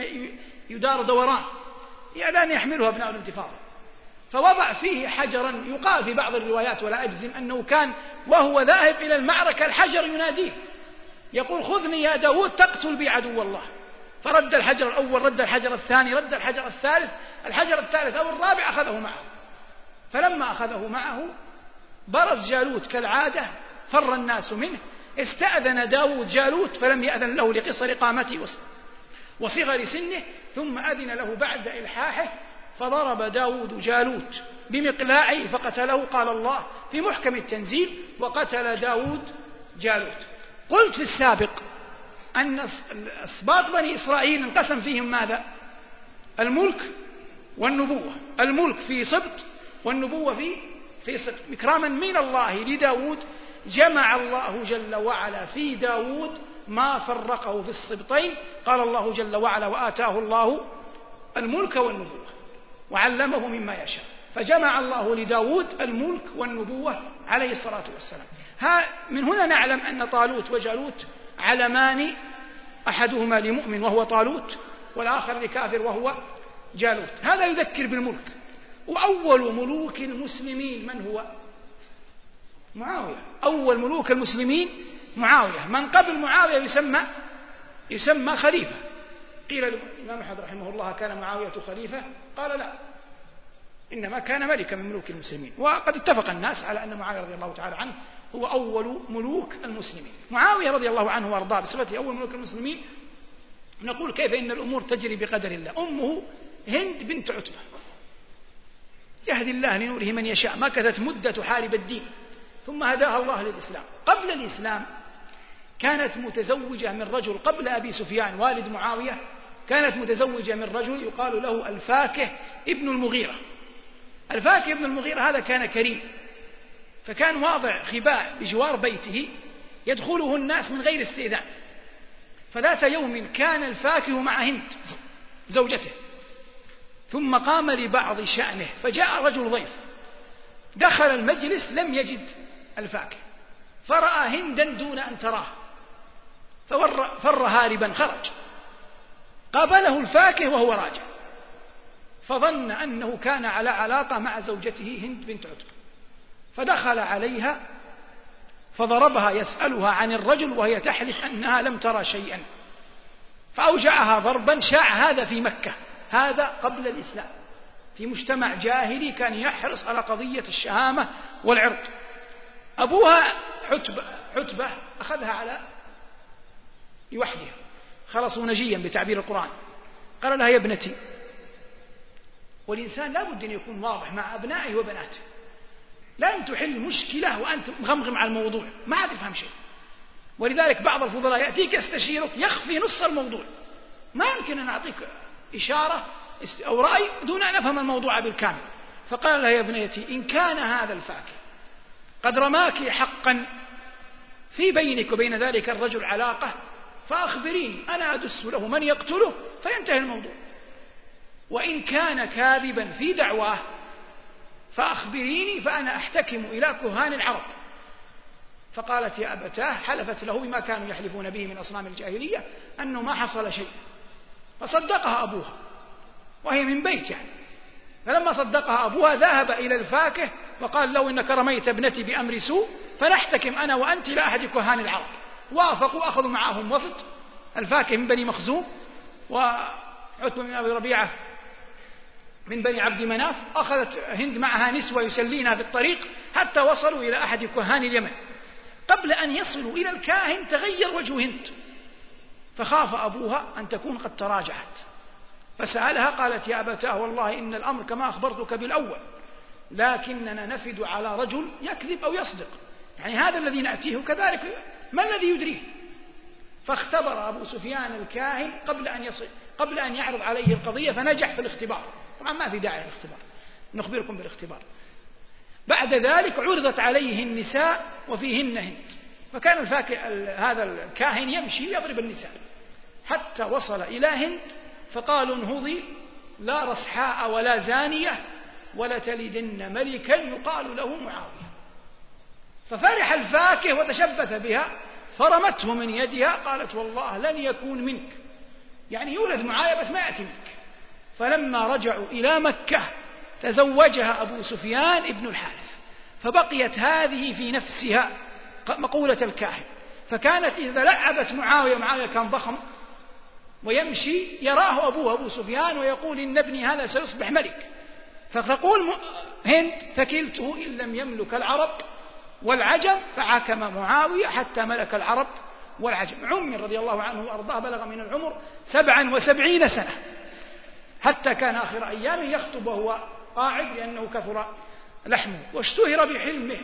يدار دوران، يعني أن يحمله أبناء الانتفاضة. فوضع فيه حجرا، يقال في بعض الروايات ولا أجزم أنه كان وهو ذاهب إلى المعركة الحجر يناديه يقول: خذني يا داود تقتل بي عدو الله. فرد الحجر الأول، رد الحجر الثاني، رد الحجر الثالث، الحجر الثالث أو الرابع أخذه معه. فلما أخذه معه برز جالوت كالعادة، فر الناس منه، استأذن داود جالوت فلم يأذن له لقصر قامته وصغر سنه، ثم أذن له بعد إلحاحه، فضرب داود جالوت بمقلاعه فقتله. قال الله في محكم التنزيل: وقتل داود جالوت. قلت في السابق أن أسباط بني إسرائيل انقسم فيهم ماذا؟ الملك والنبوة، الملك في سبط والنبوة في في سبط. إكراما من الله لداود جمع الله جل وعلا في داود ما فرقه في السبطين. قال الله جل وعلا: وآتاه الله الملك والنبوة وعلمه مما يشاء. فجمع الله لداود الملك والنبوة عليه الصلاة والسلام. ها من هنا نعلم أن طالوت وجالوت علمان، أحدهما لمؤمن وهو طالوت، والآخر لكافر وهو جالوت. هذا يذكر بالملك. وأول ملوك المسلمين من هو؟ معاوية. أول ملوك المسلمين معاوية. من قبل معاوية يسمى يسمى خليفة. قيل الإمام أحمد رحمه الله: كان معاوية خليفة؟ قال: لا، إنما كان ملكا من ملوك المسلمين. وقد اتفق الناس على أن معاوية رضي الله تعالى عنه هو أول ملوك المسلمين. معاوية رضي الله عنه وارضاه بصفته أول ملوك المسلمين، نقول كيف إن الأمور تجري بقدر الله. أمه هند بنت عتبة، يهدي الله لنوره من يشاء، مكثت مدة تحارب الدين ثم هداها الله للإسلام. قبل الإسلام كانت متزوجة من رجل، قبل أبي سفيان والد معاوية كانت متزوجة من رجل يقال له الفاكه ابن المغيرة. الفاكه ابن المغيرة هذا كان كريم، فكان واضع خباء بجوار بيته يدخله الناس من غير استئذان. فذات يوم كان الفاكه مع هند زوجته، ثم قام لبعض شأنه، فجاء رجل ضيف، دخل المجلس لم يجد الفاكه، فرأى هندا دون أن تراه، ففر فر هاربا، خرج، قابله الفاكه وهو راجع، فظن أنه كان على علاقة مع زوجته هند بنت عتبة، فدخل عليها فضربها يسألها عن الرجل وهي تحلف أنها لم ترى شيئا، فأوجعها ضربا. شاع هذا في مكة، هذا قبل الإسلام، في مجتمع جاهلي كان يحرص على قضية الشهامة والعرض. أبوها عتبة, عتبة أخذها على لوحدها، خلصوا نجيا بتعبير القرآن. قال لها: يا ابنتي، والإنسان لا بد أن يكون واضح مع أبنائه وبناته، لن تحل مشكلة وأنت مغمغم على الموضوع ما عاد تفهم شيء. ولذلك بعض الفضلاء يأتيك يستشيرك يخفي نص الموضوع، ما يمكن أن أعطيك إشارة أو رأي دون أن أفهم الموضوع بالكامل. فقال لها: يا ابنتي، إن كان هذا الفاكه قد رماك حقا في بينك وبين ذلك الرجل علاقة، فأخبريني أنا أدس له من يقتله فينتهي الموضوع. وإن كان كاذبا في دعواه فأخبريني فأنا أحتكم إلى كهان العرب. فقالت يا أبتاه، حلفت له بما كانوا يحلفون به من أصنام الجاهلية أنه ما حصل شيء، فصدقها أبوها وهي من بيت يعني. فلما صدقها أبوها ذهب إلى الفاكه وقال له إنك رميت ابنتي بأمر سوء، فنحتكم أنا وأنت إلى أحد كهان العرب. وافقوا، أخذوا معهم وفد، الفاكه من بني مخزوم وعتبة من أبي ربيعة من بني عبد مناف. أخذت هند معها نسوة يسلينها في الطريق حتى وصلوا إلى أحد كهان اليمن. قبل أن يصلوا إلى الكاهن تغير وجه هند، فخاف أبوها أن تكون قد تراجعت، فسألها قالت يا أبتاه والله إن الأمر كما أخبرتك بالأول، لكننا نفد على رجل يكذب أو يصدق، يعني هذا الذي نأتيه كذلك، ما الذي يدريه؟ فاختبر أبو سفيان الكاهن قبل أن يصل قبل أن يعرض عليه القضية، فنجح في الاختبار. طبعا ما في داعي للاختبار، نخبركم بالاختبار. بعد ذلك عرضت عليه النساء وفيهن هند، فكان الفاكه هذا الكاهن يمشي ويضرب النساء حتى وصل إلى هند، فقالوا انهضي لا رصحاء ولا زانية ولتلدن ملكا يقال له معاوية. ففرح الفاكه وتشبث بها، فرمته من يدها، قالت والله لن يكون منك، يعني يولد معاوية بس ما يأتي منك. فلما رجعوا إلى مكة تزوجها أبو سفيان ابن الحارث، فبقيت هذه في نفسها مقولة الكاهن. فكانت إذا لعبت معاوية، معاوية كان ضخم ويمشي، يراه أبوه أبو سفيان ويقول إن ابني هذا سيصبح ملك، فتقول هند ثكلته إن لم يملك العرب والعجم، فحكم معاوية حتى ملك العرب والعجم. عمر رضي الله عنه وأرضاه بلغ من العمر سبعا وسبعين سنة، حتى كان آخر أيامه يخطب وهو قاعد لأنه كثر لحمه، واشتهر بحلمه.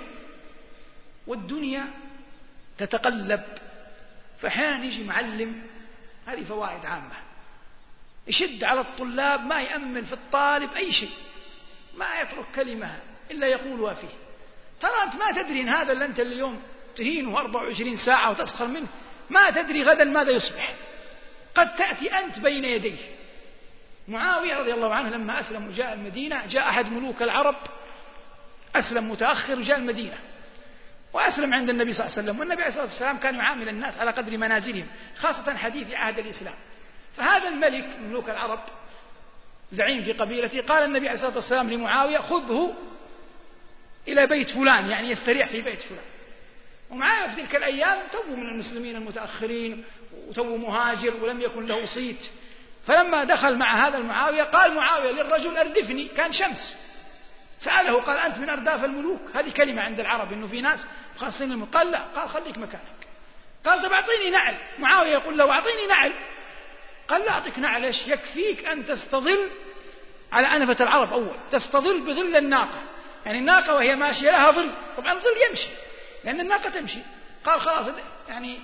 والدنيا تتقلب، فحين يجي معلم، هذه فوائد عامة، يشد على الطلاب، ما يأمن في الطالب أي شيء، ما يترك كلمة إلا يقولها فيه. ترى أنت ما تدري إن هذا اللي أنت اليوم تهينه أربع وعشرين ساعة وتسخر منه، ما تدري غدا ماذا يصبح، قد تأتي أنت بين يديه. معاوية رضي الله عنه لما أسلم وجاء المدينة، جاء أحد ملوك العرب أسلم متأخر وجاء المدينة وأسلم عند النبي صلى الله عليه وسلم، والنبي عليه الصلاة والسلام كان يعامل الناس على قدر منازلهم، خاصة حديث عهد الإسلام. فهذا الملك من ملوك العرب زعيم في قبيلته، قال النبي عليه الصلاة والسلام لمعاوية خذه إلى بيت فلان، يعني يستريح في بيت فلان. ومعاوية في تلك الأيام تو من المسلمين المتأخرين وتو مهاجر ولم يكن له صيت. فلما دخل مع هذا المعاوية قال معاوية للرجل أردفني، كان شمس، سأله قال أنت من أرداف الملوك؟ هذه كلمة عند العرب إنه في ناس خاصين الملوك. قال لا، قال خليك مكانك. قال طب أعطيني نعل. معاوية يقول له أعطيني نعل. قال لا أعطيك نعل، إيش يكفيك أن تستظل على أنفة العرب أول، تستظل بظل الناقة، يعني الناقة وهي ماشية لها ظل، طبعا ظل يمشي لأن الناقة تمشي. قال خلاص يعني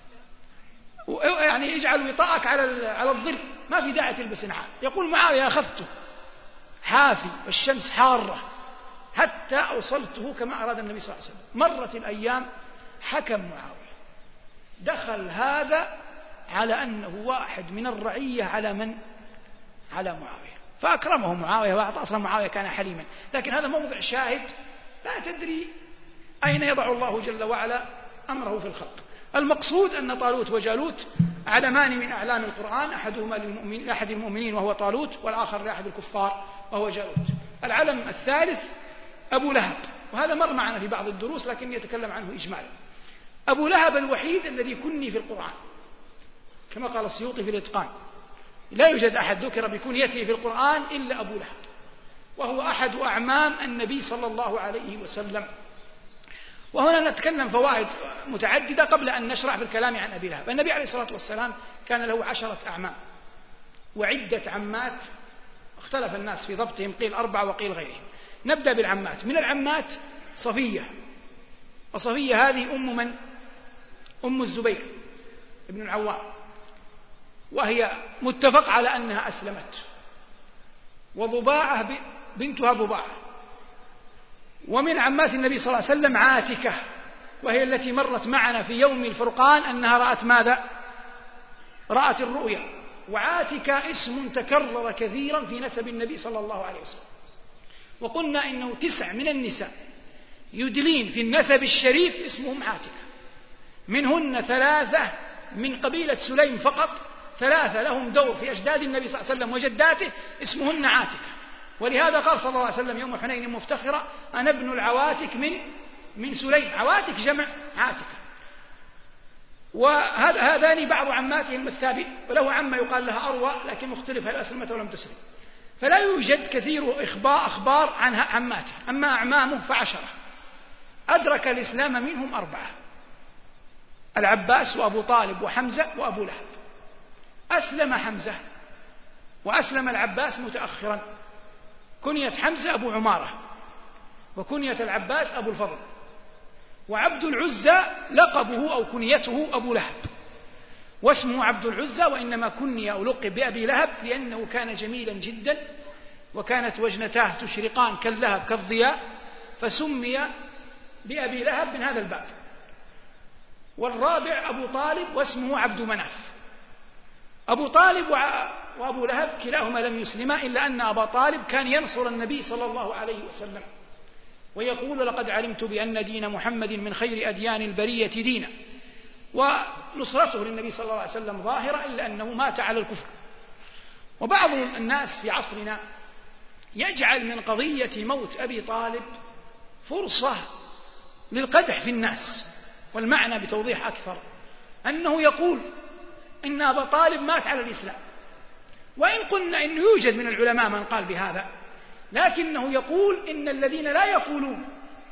يعني اجعل وطاءك على على الظل، ما في داعي تلبس نعال. يقول معاوية أخذته حافي والشمس حارة حتى أوصلته كما أراد النبي صلى الله عليه وسلم. مرت الأيام، حكم معاوية، دخل هذا على أنه واحد من الرعية على من؟ على معاوية، فأكرمه معاوية وأعطى. أصلا معاوية كان حليما، لكن هذا موضع شاهد، لا تدري أين يضع الله جل وعلا أمره في الخلق. المقصود أن طالوت وجالوت علمان من أعلام القرآن، أحدهما للمؤمن لأحد المؤمنين وهو طالوت، والآخر لأحد الكفار وهو جالوت. العلم الثالث أبو لهب، وهذا مر معنا في بعض الدروس لكن يتكلم عنه إجمالا. أبو لهب الوحيد الذي كني في القرآن، كما قال السيوطي في الإتقان، لا يوجد أحد ذكر بكنيته في القرآن إلا أبو لهب، وهو أحد أعمام النبي صلى الله عليه وسلم. وهنا نتكلم فوائد متعددة قبل أن نشرع في الكلام عن أبي لهب. النبي عليه الصلاة والسلام كان له عشرة أعمام وعدة عمات، اختلف الناس في ضبطهم، قيل أربعة وقيل غيرهم. نبدأ بالعمات. من العمات صفية، وصفية هذه أم من؟ أم الزبير ابن العوام، وهي متفق على أنها أسلمت. وضباعة بنتها ضباعة. ومن عمات النبي صلى الله عليه وسلم عاتكة، وهي التي مرت معنا في يوم الفرقان أنها رأت ماذا؟ رأت الرؤيا. وعاتكة اسم تكرر كثيرا في نسب النبي صلى الله عليه وسلم. وقلنا إنه تسع من النساء يدلين في النسب الشريف اسمهم عاتكة، منهن ثلاثة من قبيلة سليم فقط، ثلاثة لهم دور في أجداد النبي صلى الله عليه وسلم وجداته اسمهن عاتكة. ولهذا قال صلى الله عليه وسلم يوم حنين مفتخرا: أنا ابن العواتك من من سليم. عواتك جمع عاتكة. وهذان بعض عماتهم الثابت، وله عمة يقال لها أروى لكن مختلف هل أسلمت ولم تسلم، فلا يوجد كثير إخبار أخبار عن عماته. أما أعمامه فعشرة أدرك الإسلام منهم أربعة: العباس وأبو طالب وحمزة وأبو لهب. أسلم حمزة وأسلم العباس متأخرا، كنية حمزة أبو عمارة وكنية العباس أبو الفضل، وعبد العزى لقبه أو كنيته أبو لهب، واسمه عبد العزى، وإنما كني أو لقب بأبي لهب لأنه كان جميلا جدا وكانت وجنتاه تشرقان كاللهب كالضياء، فسمي بأبي لهب من هذا الباب. والرابع أبو طالب واسمه عبد مناف. أبو طالب وأبو لهب كلاهما لم يسلما، إلا أن أبا طالب كان ينصر النبي صلى الله عليه وسلم ويقول: لقد علمت بأن دين محمد من خير أديان البرية دينا. ونصرته للنبي صلى الله عليه وسلم ظاهرة، إلا أنه مات على الكفر. وبعض الناس في عصرنا يجعل من قضية موت أبي طالب فرصة للقدح في الناس، والمعنى بتوضيح أكثر أنه يقول إن أبا طالب مات على الإسلام، وإن قلنا إنه يوجد من العلماء من قال بهذا، لكنه يقول إن الذين لا يقولون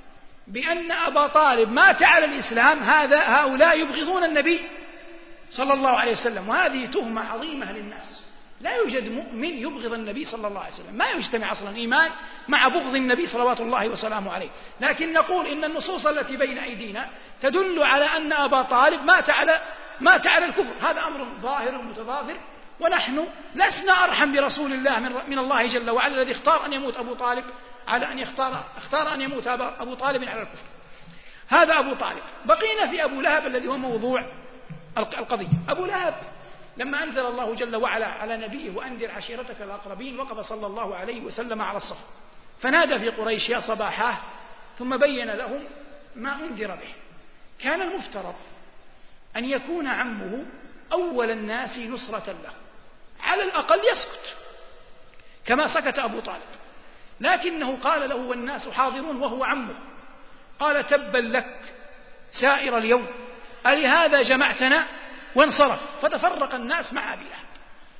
بأن أبا طالب مات على الإسلام هذا هؤلاء يبغضون النبي صلى الله عليه وسلم، وهذه تهمة عظيمة للناس. لا يوجد مؤمن يبغض النبي صلى الله عليه وسلم، ما يجتمع أصلا إيمان مع بغض النبي صلوات الله وسلامه عليه. لكن نقول إن النصوص التي بين أيدينا تدل على أن أبا طالب مات على مات على الكفر، هذا أمر ظاهر متظاهر، ونحن لسنا أرحم برسول الله من الله جل وعلا الذي اختار أن يموت أبو طالب على أن يختار اختار أن يموت أبو طالب على الكفر. هذا أبو طالب. بقينا في أبو لهب الذي هو موضوع القضية. أبو لهب لما أنزل الله جل وعلا على نبيه: وأنذر عشيرتك الأقربين، وقف صلى الله عليه وسلم على الصف فنادى في قريش: يا صباحاه، ثم بين لهم ما أنذر به. كان المفترض أن يكون عمه أول الناس نصرة له، على الأقل يسكت كما سكت أبو طالب، لكنه قال له والناس حاضرون وهو عمه، قال: تبا لك سائر اليوم، ألهذا جمعتنا؟ وانصرف، فتفرق الناس مع أبي لهب.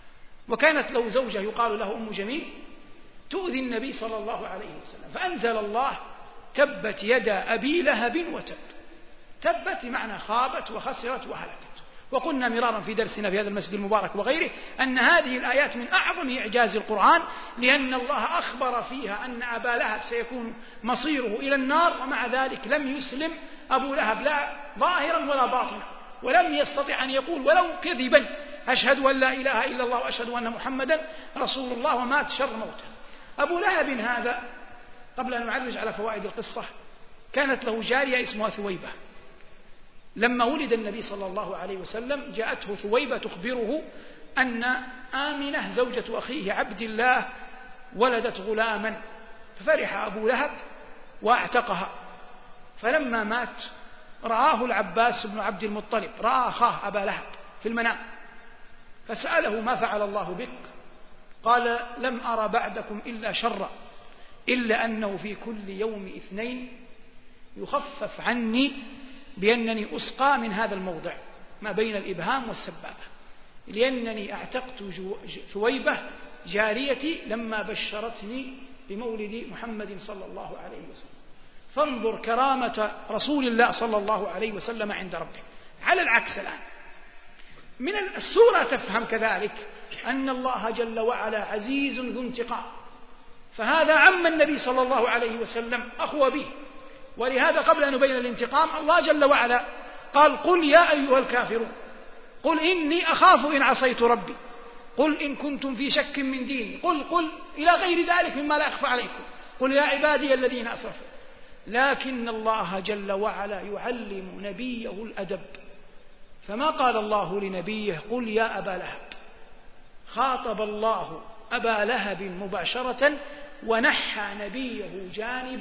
وكانت له زوجة يقال له أم جميل تؤذي النبي صلى الله عليه وسلم، فأنزل الله: تبت يدا أبي لهب وتب. تبت بمعنى خابت وخسرت وهلكت. وقلنا مرارا في درسنا في هذا المسجد المبارك وغيره أن هذه الآيات من أعظم إعجاز القرآن، لأن الله أخبر فيها أن أبا لهب سيكون مصيره إلى النار، ومع ذلك لم يسلم أبو لهب لا ظاهرا ولا باطنا، ولم يستطع أن يقول ولو كذبا: أشهد أن لا إله إلا الله وأشهد أن محمدا رسول الله، ومات شر موته. أبو لهب هذا، قبل أن نعرج على فوائد القصة، كانت له جارية اسمها ثويبة. لما ولد النبي صلى الله عليه وسلم جاءته ثويبة تخبره أن آمنة زوجة أخيه عبد الله ولدت غلاما، ففرح أبو لهب واعتقها. فلما مات رآه العباس بن عبد المطلب، رأى أخاه أبا لهب في المنام، فسأله: ما فعل الله بك؟ قال: لم أرى بعدكم إلا شرا، إلا أنه في كل يوم اثنين يخفف عني بأنني أسقى من هذا الموضع ما بين الإبهام والسبابة، لأنني اعتقت ثويبة جاريتي لما بشرتني بمولد محمد صلى الله عليه وسلم. فانظر كرامة رسول الله صلى الله عليه وسلم عند ربه. على العكس الآن من السورة تفهم كذلك أن الله جل وعلا عزيز ذو انتقام، فهذا عم النبي صلى الله عليه وسلم أخو به، ولهذا قبل أن نبين الانتقام الله جل وعلا قال: قل يا أيها الكافرون، قل إني أخاف إن عصيت ربي، قل إن كنتم في شك من ديني، قل قل إلى غير ذلك مما لا يخفى عليكم، قل يا عبادي الذين أسرفوا. لكن الله جل وعلا يعلم نبيه الأدب، فما قال الله لنبيه: قل يا أبا لهب. خاطب الله أبا لهب مباشرة ونحى نبيه جانبا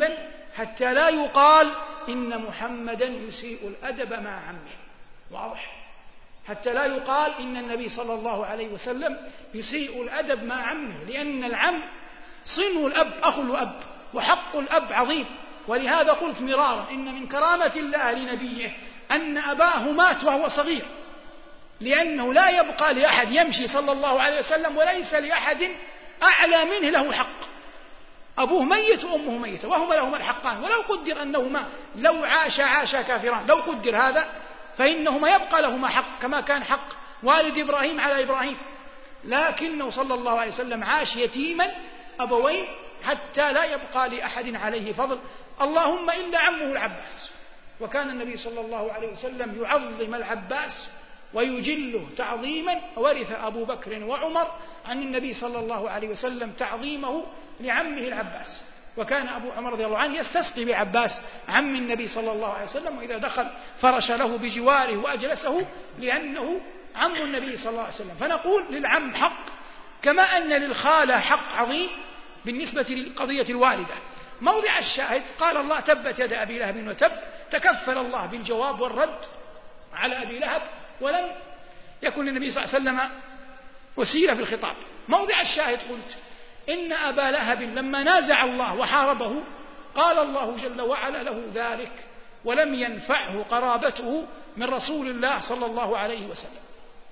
حتى لا يقال إن محمدا يسيء الأدب مع عمه. واضح؟ حتى لا يقال إن النبي صلى الله عليه وسلم يسيء الأدب مع عمه، لأن العم صنو الأب، أخو الأب، وحق الأب عظيم. ولهذا قلت مرارا إن من كرامة الله لنبيه أن أباه مات وهو صغير، لأنه لا يبقى لأحد يمشي صلى الله عليه وسلم وليس لأحد أعلى منه له حق. أبوه ميت وأمه ميتة وهما لهما الحقان، ولو قدر أنهما لو عاش عاشا كافران، لو قدر هذا فإنهما يبقى لهما حق كما كان حق والد إبراهيم على إبراهيم، لكنه صلى الله عليه وسلم عاش يتيما أبوين حتى لا يبقى لأحد عليه فضل، اللهم إلا عمه العباس. وكان النبي صلى الله عليه وسلم يعظم العباس ويجله تعظيما، ورث أبو بكر وعمر عن النبي صلى الله عليه وسلم تعظيمه لعمه العباس. وكان أبو عمر رضي الله عنه يستسقي بعباس عم النبي صلى الله عليه وسلم، وإذا دخل فرش له بجواره وأجلسه لأنه عم النبي صلى الله عليه وسلم. فنقول للعم حق كما أن للخالة حق عظيم بالنسبة لقضية الوالدة. موضع الشاهد قال الله تبت يد أبي لهب وتب، تكفل الله بالجواب والرد على أبي لهب، ولم يكن للنبي صلى الله عليه وسلم وسيلة في الخطاب. موضع الشاهد قلت إن أبا لهب لما نازع الله وحاربه قال الله جل وعلا له ذلك، ولم ينفعه قرابته من رسول الله صلى الله عليه وسلم،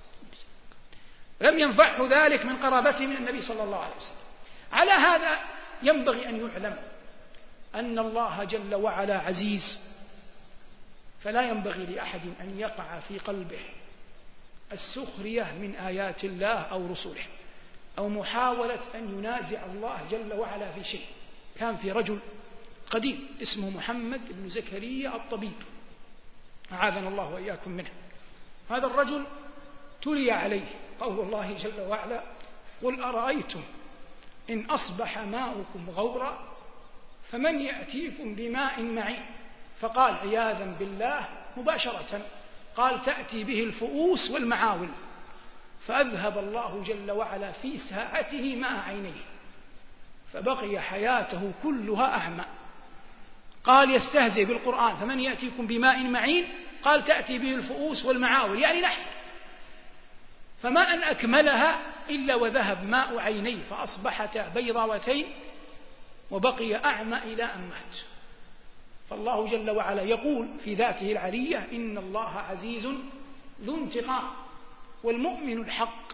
لم ينفعه ذلك من قرابته من النبي صلى الله عليه وسلم. على هذا ينبغي أن يعلم أن الله جل وعلا عزيز، فلا ينبغي لأحد أن يقع في قلبه السخرية من آيات الله أو رسوله، أو محاولة أن ينازع الله جل وعلا في شيء. كان في رجل قديم اسمه محمد بن زكريا الطبيب، أعاذنا الله وإياكم منه. هذا الرجل تلي عليه قول الله جل وعلا قل أرأيتم إن أصبح ماؤكم غورا فمن يأتيكم بماء معين، فقال عياذا بالله مباشرة قال تأتي به الفؤوس والمعاول، فأذهب الله جل وعلا في ساعته ماء عينيه، فبقي حياته كلها أعمى. قال يستهزئ بالقرآن فمن يأتيكم بماء معين، قال تأتي به الفؤوس والمعاول يعني نحن، فما أن أكملها إلا وذهب ماء عينيه فأصبحتا بيضاوتين وبقي أعمى إلى أن مات. فالله جل وعلا يقول في ذاته العلية إن الله عزيز ذو انتقام. والمؤمن الحق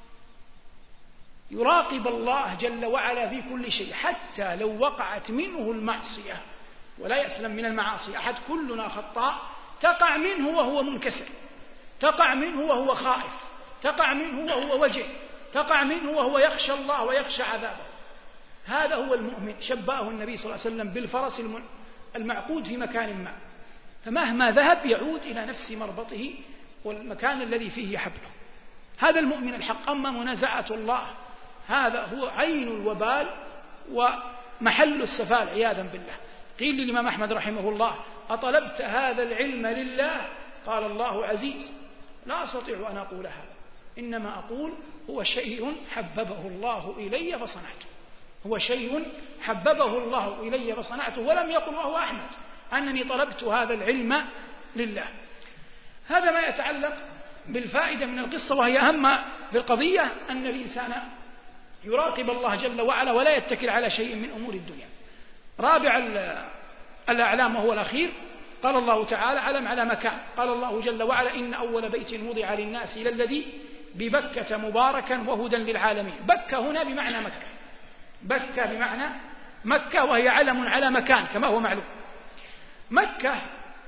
يراقب الله جل وعلا في كل شيء، حتى لو وقعت منه المعصية، ولا يسلم من المعاصي أحد، كلنا خطاء، تقع منه وهو منكسر، تقع منه وهو خائف، تقع منه وهو وجل، تقع منه وهو يخشى الله ويخشى عذابه. هذا هو المؤمن. شبهه النبي صلى الله عليه وسلم بالفرس المعقود في مكان ما، فمهما ذهب يعود إلى نفس مربطه والمكان الذي فيه حبله. هذا المؤمن الحق. أما منازعة الله هذا هو عين الوبال ومحل السفال عياذا بالله. قيل للإمام أحمد رحمه الله أطلبت هذا العلم لله؟ قال الله عزيز لا أستطيع أن أقول هذا، إنما أقول هو شيء حببه الله إلي فصنعته، هو شيء حببه الله إلي فصنعته، ولم يقل وهو أحمد أنني طلبت هذا العلم لله. هذا ما يتعلق بالفائدة من القصة، وهي أهم في القضية أن الإنسان يراقب الله جل وعلا ولا يتكل على شيء من أمور الدنيا. رابع الأعلام وهو الأخير قال الله تعالى علم على مكان. قال الله جل وعلا إن أول بيت وضع للناس إلى الذي ببكة مباركا وهدى للعالمين. بكة هنا بمعنى مكة، بكة بمعنى مكة، وهي علم على مكان كما هو معلوم. مكة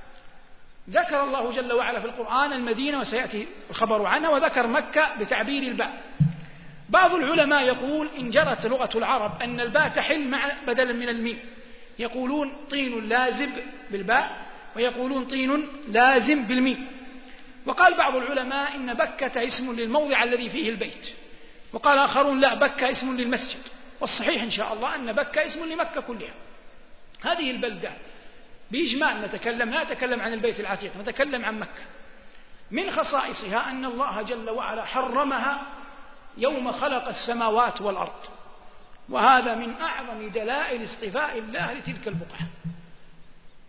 ذكر الله جل وعلا في القرآن المدينة وسيأتي الخبر عنها، وذكر مكة بتعبير الباء. بعض العلماء يقول إن جرت لغة العرب أن الباء تحل مع بدلا من الميم، يقولون طين لازم بالباء ويقولون طين لازم بالميم. وقال بعض العلماء إن بكة اسم للموضع الذي فيه البيت، وقال آخرون لا، بكة اسم للمسجد. والصحيح إن شاء الله أن بكة اسم لمكة كلها. هذه البلدة بإجمال نتكلم، لا نتكلم عن البيت العتيق، نتكلم عن مكة. من خصائصها أن الله جل وعلا حرمها يوم خلق السماوات والأرض، وهذا من أعظم دلائل اصطفاء الله لتلك البقعة.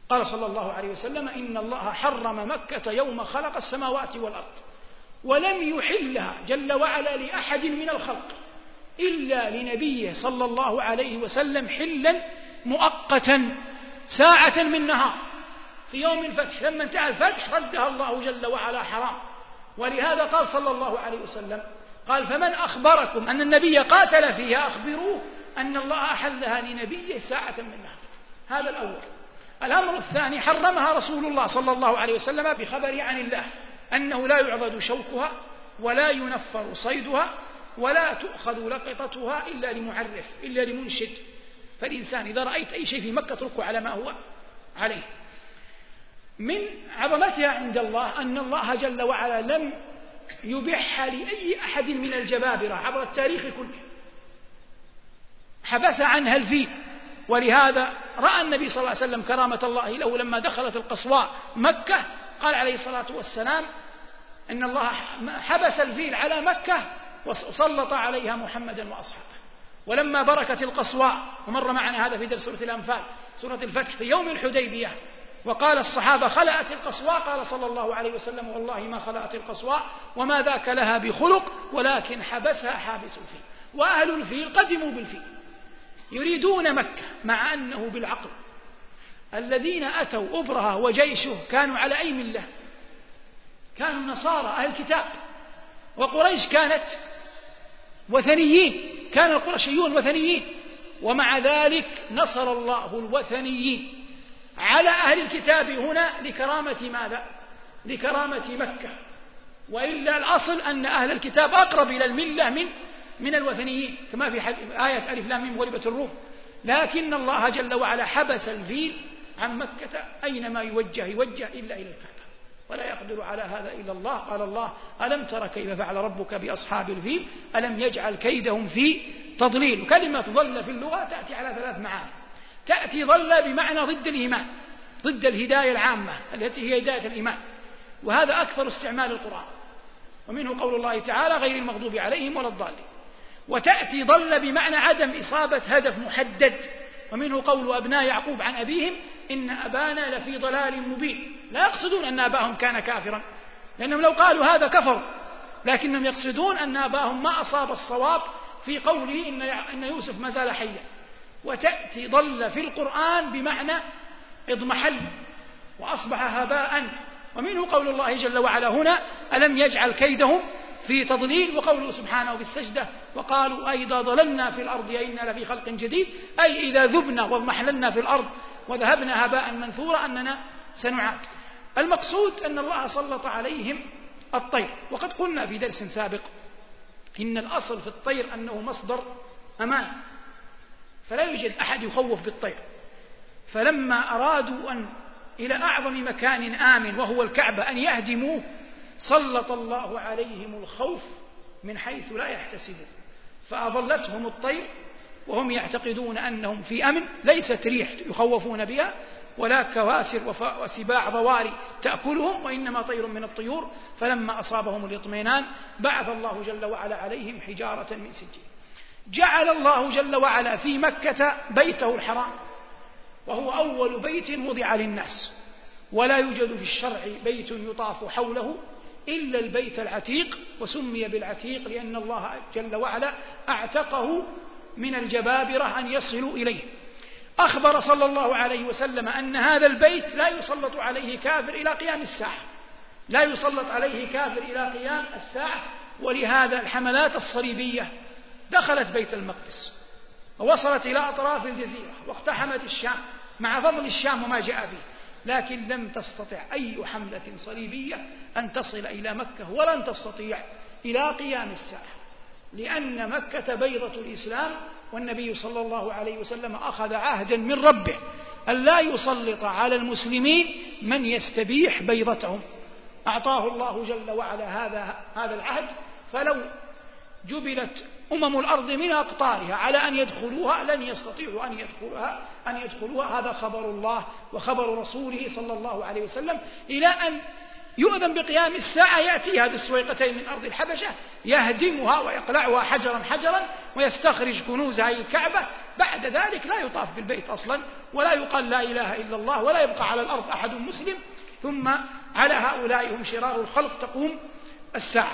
قال صلى الله عليه وسلم: إن الله حرم مكة يوم خلق السماوات والأرض، ولم يحلها جل وعلا لأحد من الخلق إلا لنبيه صلى الله عليه وسلم حلا مؤقتا ساعة من نهار في يوم الفتح. لما انتهى الفتح ردها الله جل وعلا حرام. ولهذا قال صلى الله عليه وسلم: قال: فمن أخبركم أن النبي قاتل فيها أخبروه أن الله أحلها لنبيه ساعة من نهار. هذا الأول. الأمر الثاني: حرمها رسول الله صلى الله عليه وسلم بخبر عن الله أنه لا يعضد شوكها ولا ينفر صيدها ولا تؤخذ لقطتها إلا لمعرف إلا لمنشد. فالإنسان إذا رأيت أي شيء في مكة اتركه على ما هو عليه. من عظمتها عند الله أن الله جل وعلا لم يبحها لأي أحد من الجبابرة عبر التاريخ كله، حبس عنها الفيل. ولهذا رأى النبي صلى الله عليه وسلم كرامة الله له لما دخلت القصواء مكة، قال عليه الصلاة والسلام: إن الله حبس الفيل على مكة وسلط عليها محمدا وأصحابه. ولما بركت القصواء، ومر معنا هذا في درس سورة الأنفال سورة الفتح في يوم الحديبية، وقال الصحابة: خلأت القصواء، قال صلى الله عليه وسلم: والله ما خلأت القصواء وما ذاك لها بخلق ولكن حبسها حابس الفيل. وأهل الفيل قدموا بالفيل يريدون مكة مع أنه بالعقل. الذين أتوا أبرهة وجيشه كانوا على أي ملة؟ كانوا نصارى أهل الكتاب، وقريش كانت وثنيين، كان القرشيون وثنيين، ومع ذلك نصر الله الوثنيين على أهل الكتاب هنا لكرامة ماذا؟ لكرامة مكة. وإلا الأصل أن أهل الكتاب أقرب إلى الملة من من الوثنيين، كما في آية ألف لام ميم غلبت الروم. لكن الله جل وعلا حبس الفيل عن مكة، أينما يوجه يوجه إلا إلى الكعبة، ولا يقدر على هذا إلا الله. قال الله: ألم تر كيف فعل ربك بأصحاب الفيل ألم يجعل كيدهم في تضليل. وكلمة ضل في اللغة تأتي على ثلاث معاني. تأتي ضل بمعنى ضد الإيمان، ضد الهداية العامة التي هي هداية الإيمان، وهذا أكثر استعمال القرآن، ومنه قول الله تعالى: غير المغضوب عليهم ولا الضالين. وتأتي ضل بمعنى عدم إصابة هدف محدد، ومنه قول أبناء يعقوب عن أبيهم: إن أبانا لفي ضلال مبين. لا يقصدون أن أباهم كان كافرا، لأنهم لو قالوا هذا كفر، لكنهم يقصدون أن أباهم ما أصاب الصواب في قوله إن يوسف ما زال حيا. وتأتي ضل في القرآن بمعنى اضمحل وأصبح هباء، ومنه قول الله جل وعلا هنا: ألم يجعل كيدهم في تضليل. وقوله سبحانه بالسجدة: وقالوا أئذا ضللنا في الأرض أئنا لفي خلق جديد، أي إذا ذبنا واضمحللنا في الأرض وذهبنا هباء منثورا أننا سنعاد. المقصود أن الله سلط عليهم الطير. وقد قلنا في درس سابق إن الأصل في الطير أنه مصدر أمان، فلا يوجد أحد يخوف بالطير. فلما أرادوا أن إلى أعظم مكان آمن وهو الكعبة أن يهدموه، سلط الله عليهم الخوف من حيث لا يحتسبون، فأظلتهم الطير وهم يعتقدون أنهم في أمن. ليست ريح يخوفون بها ولا كواسر وسباع ضواري تأكلهم، وإنما طير من الطيور. فلما أصابهم الاطمئنان بعث الله جل وعلا عليهم حجارة من سجيل. جعل الله جل وعلا في مكة بيته الحرام، وهو أول بيت وضع للناس، ولا يوجد في الشرع بيت يطاف حوله إلا البيت العتيق، وسمي بالعتيق لأن الله جل وعلا اعتقه من الجبابرة أن يصلوا إليه. أخبر صلى الله عليه وسلم أن هذا البيت لا يسلط عليه كافر إلى قيام الساعة، لا يسلط عليه كافر إلى قيام الساعة. ولهذا الحملات الصليبية دخلت بيت المقدس ووصلت إلى أطراف الجزيرة واقتحمت الشام مع فضل الشام وما جاء به، لكن لم تستطع أي حملة صليبية أن تصل إلى مكة، ولن تستطيع إلى قيام الساعة، لأن مكة بيضة الإسلام. والنبي صلى الله عليه وسلم أخذ عهدا من ربه أن لا يسلط على المسلمين من يستبيح بيضتهم. أعطاه الله جل وعلا هذا هذا العهد، فلو جبلت أمم الأرض من أقطارها على أن يدخلوها لن يستطيعوا أن يدخلوها أن يدخلوها هذا خبر الله وخبر رسوله صلى الله عليه وسلم، إلى أن يؤذن بقيام الساعة يأتي هذه السويقتين من أرض الحبشة يهدمها ويقلعها حجرا حجرا ويستخرج كنوز هذه الكعبة بعد ذلك لا يطاف بالبيت أصلا، ولا يقال لا إله إلا الله، ولا يبقى على الأرض أحد مسلم، ثم على هؤلاء هم شرار الخلق تقوم الساعة.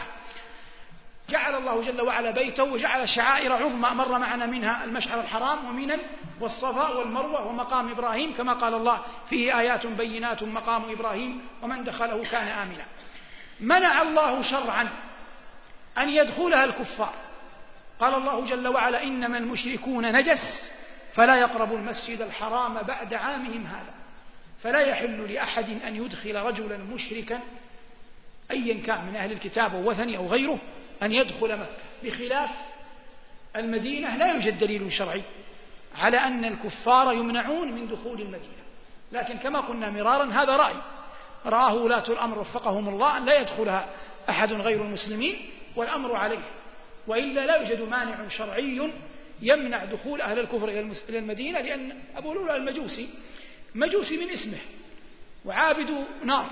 جعل الله جل وعلا بيته وجعل شعائر عظمى مر معنا منها المشعر الحرام ومنى والصفا والمروة ومقام إبراهيم، كما قال الله فيه آيات بينات مقام إبراهيم ومن دخله كان آمنا. منع الله شرعا أن يدخلها الكفار، قال الله جل وعلا إنما المشركون نجس فلا يقربوا المسجد الحرام بعد عامهم هذا. فلا يحل لأحد أن يدخل رجلا مشركا أيا كان من أهل الكتاب أو وثني أو غيره أن يدخل مكة، بخلاف المدينة لا يوجد دليل شرعي على أن الكفار يمنعون من دخول المدينة، لكن كما قلنا مرارا هذا رأي رآه ولاة الأمر وفقهم الله أن لا يدخلها أحد غير المسلمين، والأمر عليه، وإلا لا يوجد مانع شرعي يمنع دخول أهل الكفر إلى المدينة، لأن أبو لؤلؤ المجوسي مجوسي من اسمه وعابد نار،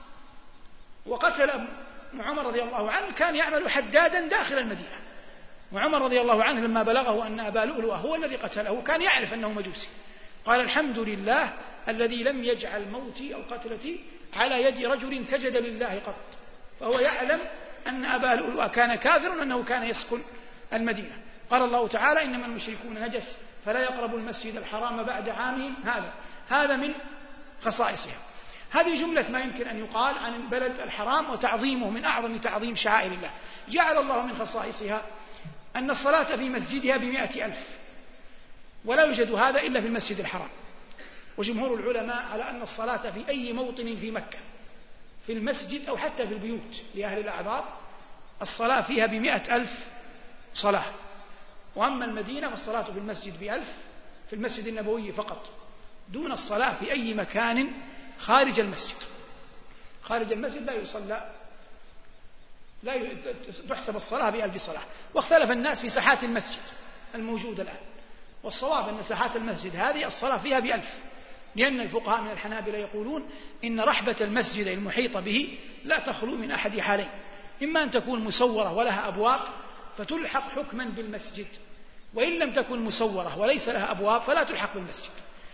وقتل عمر رضي الله عنه كان يعمل حدادا داخل المدينة، وعمر رضي الله عنه لما بلغه أن أبا لؤلؤ هو الذي قتله كان يعرف أنه مجوسي، قال الحمد لله الذي لم يجعل موتي أو قتلتي على يد رجل سجد لله قط، فهو يعلم أن أبا لؤلؤ كان كافرا أنه كان يسكن المدينة. قال الله تعالى إنما المشركون نجس فلا يقربوا المسجد الحرام بعد عامهم هذا، هذا من خصائصها. هذه جملة ما يمكن أن يقال عن البلد الحرام وتعظيمه من أعظم تعظيم شعائر الله. جعل الله من خصائصها أن الصلاة في مسجدها بمئة ألف، ولا يوجد هذا إلا في المسجد الحرام، وجمهور العلماء على أن الصلاة في أي موطن في مكة في المسجد أو حتى في البيوت لأهل الأعذار الصلاة فيها بمئة ألف صلاة. وأما المدينة فالصلاة في المسجد بألف، في المسجد النبوي فقط، دون الصلاة في أي مكان خارج المسجد. خارج المسجد لا يصلى، لا تحسب الصلاة بألف صلاة. واختلف الناس في ساحات المسجد الموجودة الآن، والصواب أن ساحات المسجد هذه الصلاة فيها بألف، لأن الفقهاء من الحنابلة يقولون إن رحبة المسجد المحيطة به لا تخلو من أحد حالين، إما أن تكون مسورة ولها أبواب فتلحق حكما بالمسجد، وإن لم تكن مسورة وليس لها أبواب فلا تلحق بالمسجد.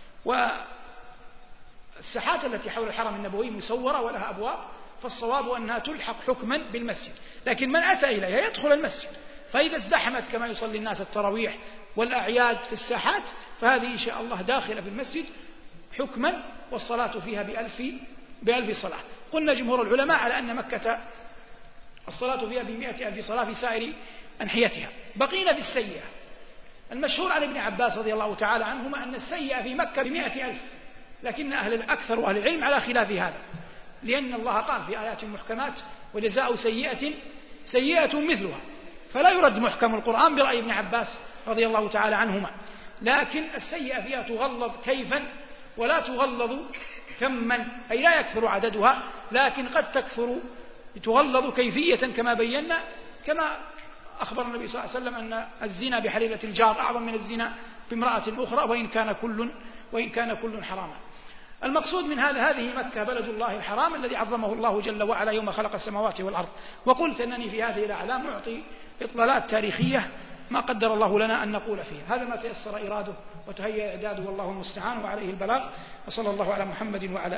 والساحات التي حول الحرم النبوي مسورة ولها أبواب، فالصواب أنها تلحق حكما بالمسجد، لكن من أتى إليها يدخل المسجد. فإذا ازدحمت كما يصلي الناس التراويح والأعياد في الساحات فهذه إن شاء الله داخلة في المسجد حكما، والصلاة فيها بألف, بألف صلاة. قلنا جمهور العلماء على أن مكة الصلاة فيها بمئة ألف صلاة في سائر أنحيتها. بقينا في السيئة. المشهور عن ابن عباس رضي الله تعالى عنهما أن السيئة في مكة بمئة ألف، لكن أهل أكثر أهل العلم على خلاف هذا، لأن الله قال في آيات محكمات وجزاء سيئة سيئة مثلها، فلا يرد محكم القرآن برأي ابن عباس رضي الله تعالى عنهما. لكن السيئة فيها تغلظ كيفا ولا تغلظ كما، أي لا يكثر عددها، لكن قد تكثر تغلظ كيفية كما بينا، كما أخبر النبي صلى الله عليه وسلم أن الزنا بحليلة الجار أعظم من الزنا بامرأة أخرى وإن كان كل وإن كان كل حراما. المقصود من هذا هذه مكة بلد الله الحرام الذي عظمه الله جل وعلا يوم خلق السماوات والأرض. وقلت أنني في هذه الأعلام أعطي إطلالات تاريخية ما قدر الله لنا أن نقول فيها. هذا ما تيسر إراده وتهيأ إعداده والله المستعان وعليه البلاغ، وصلى الله على محمد وعلى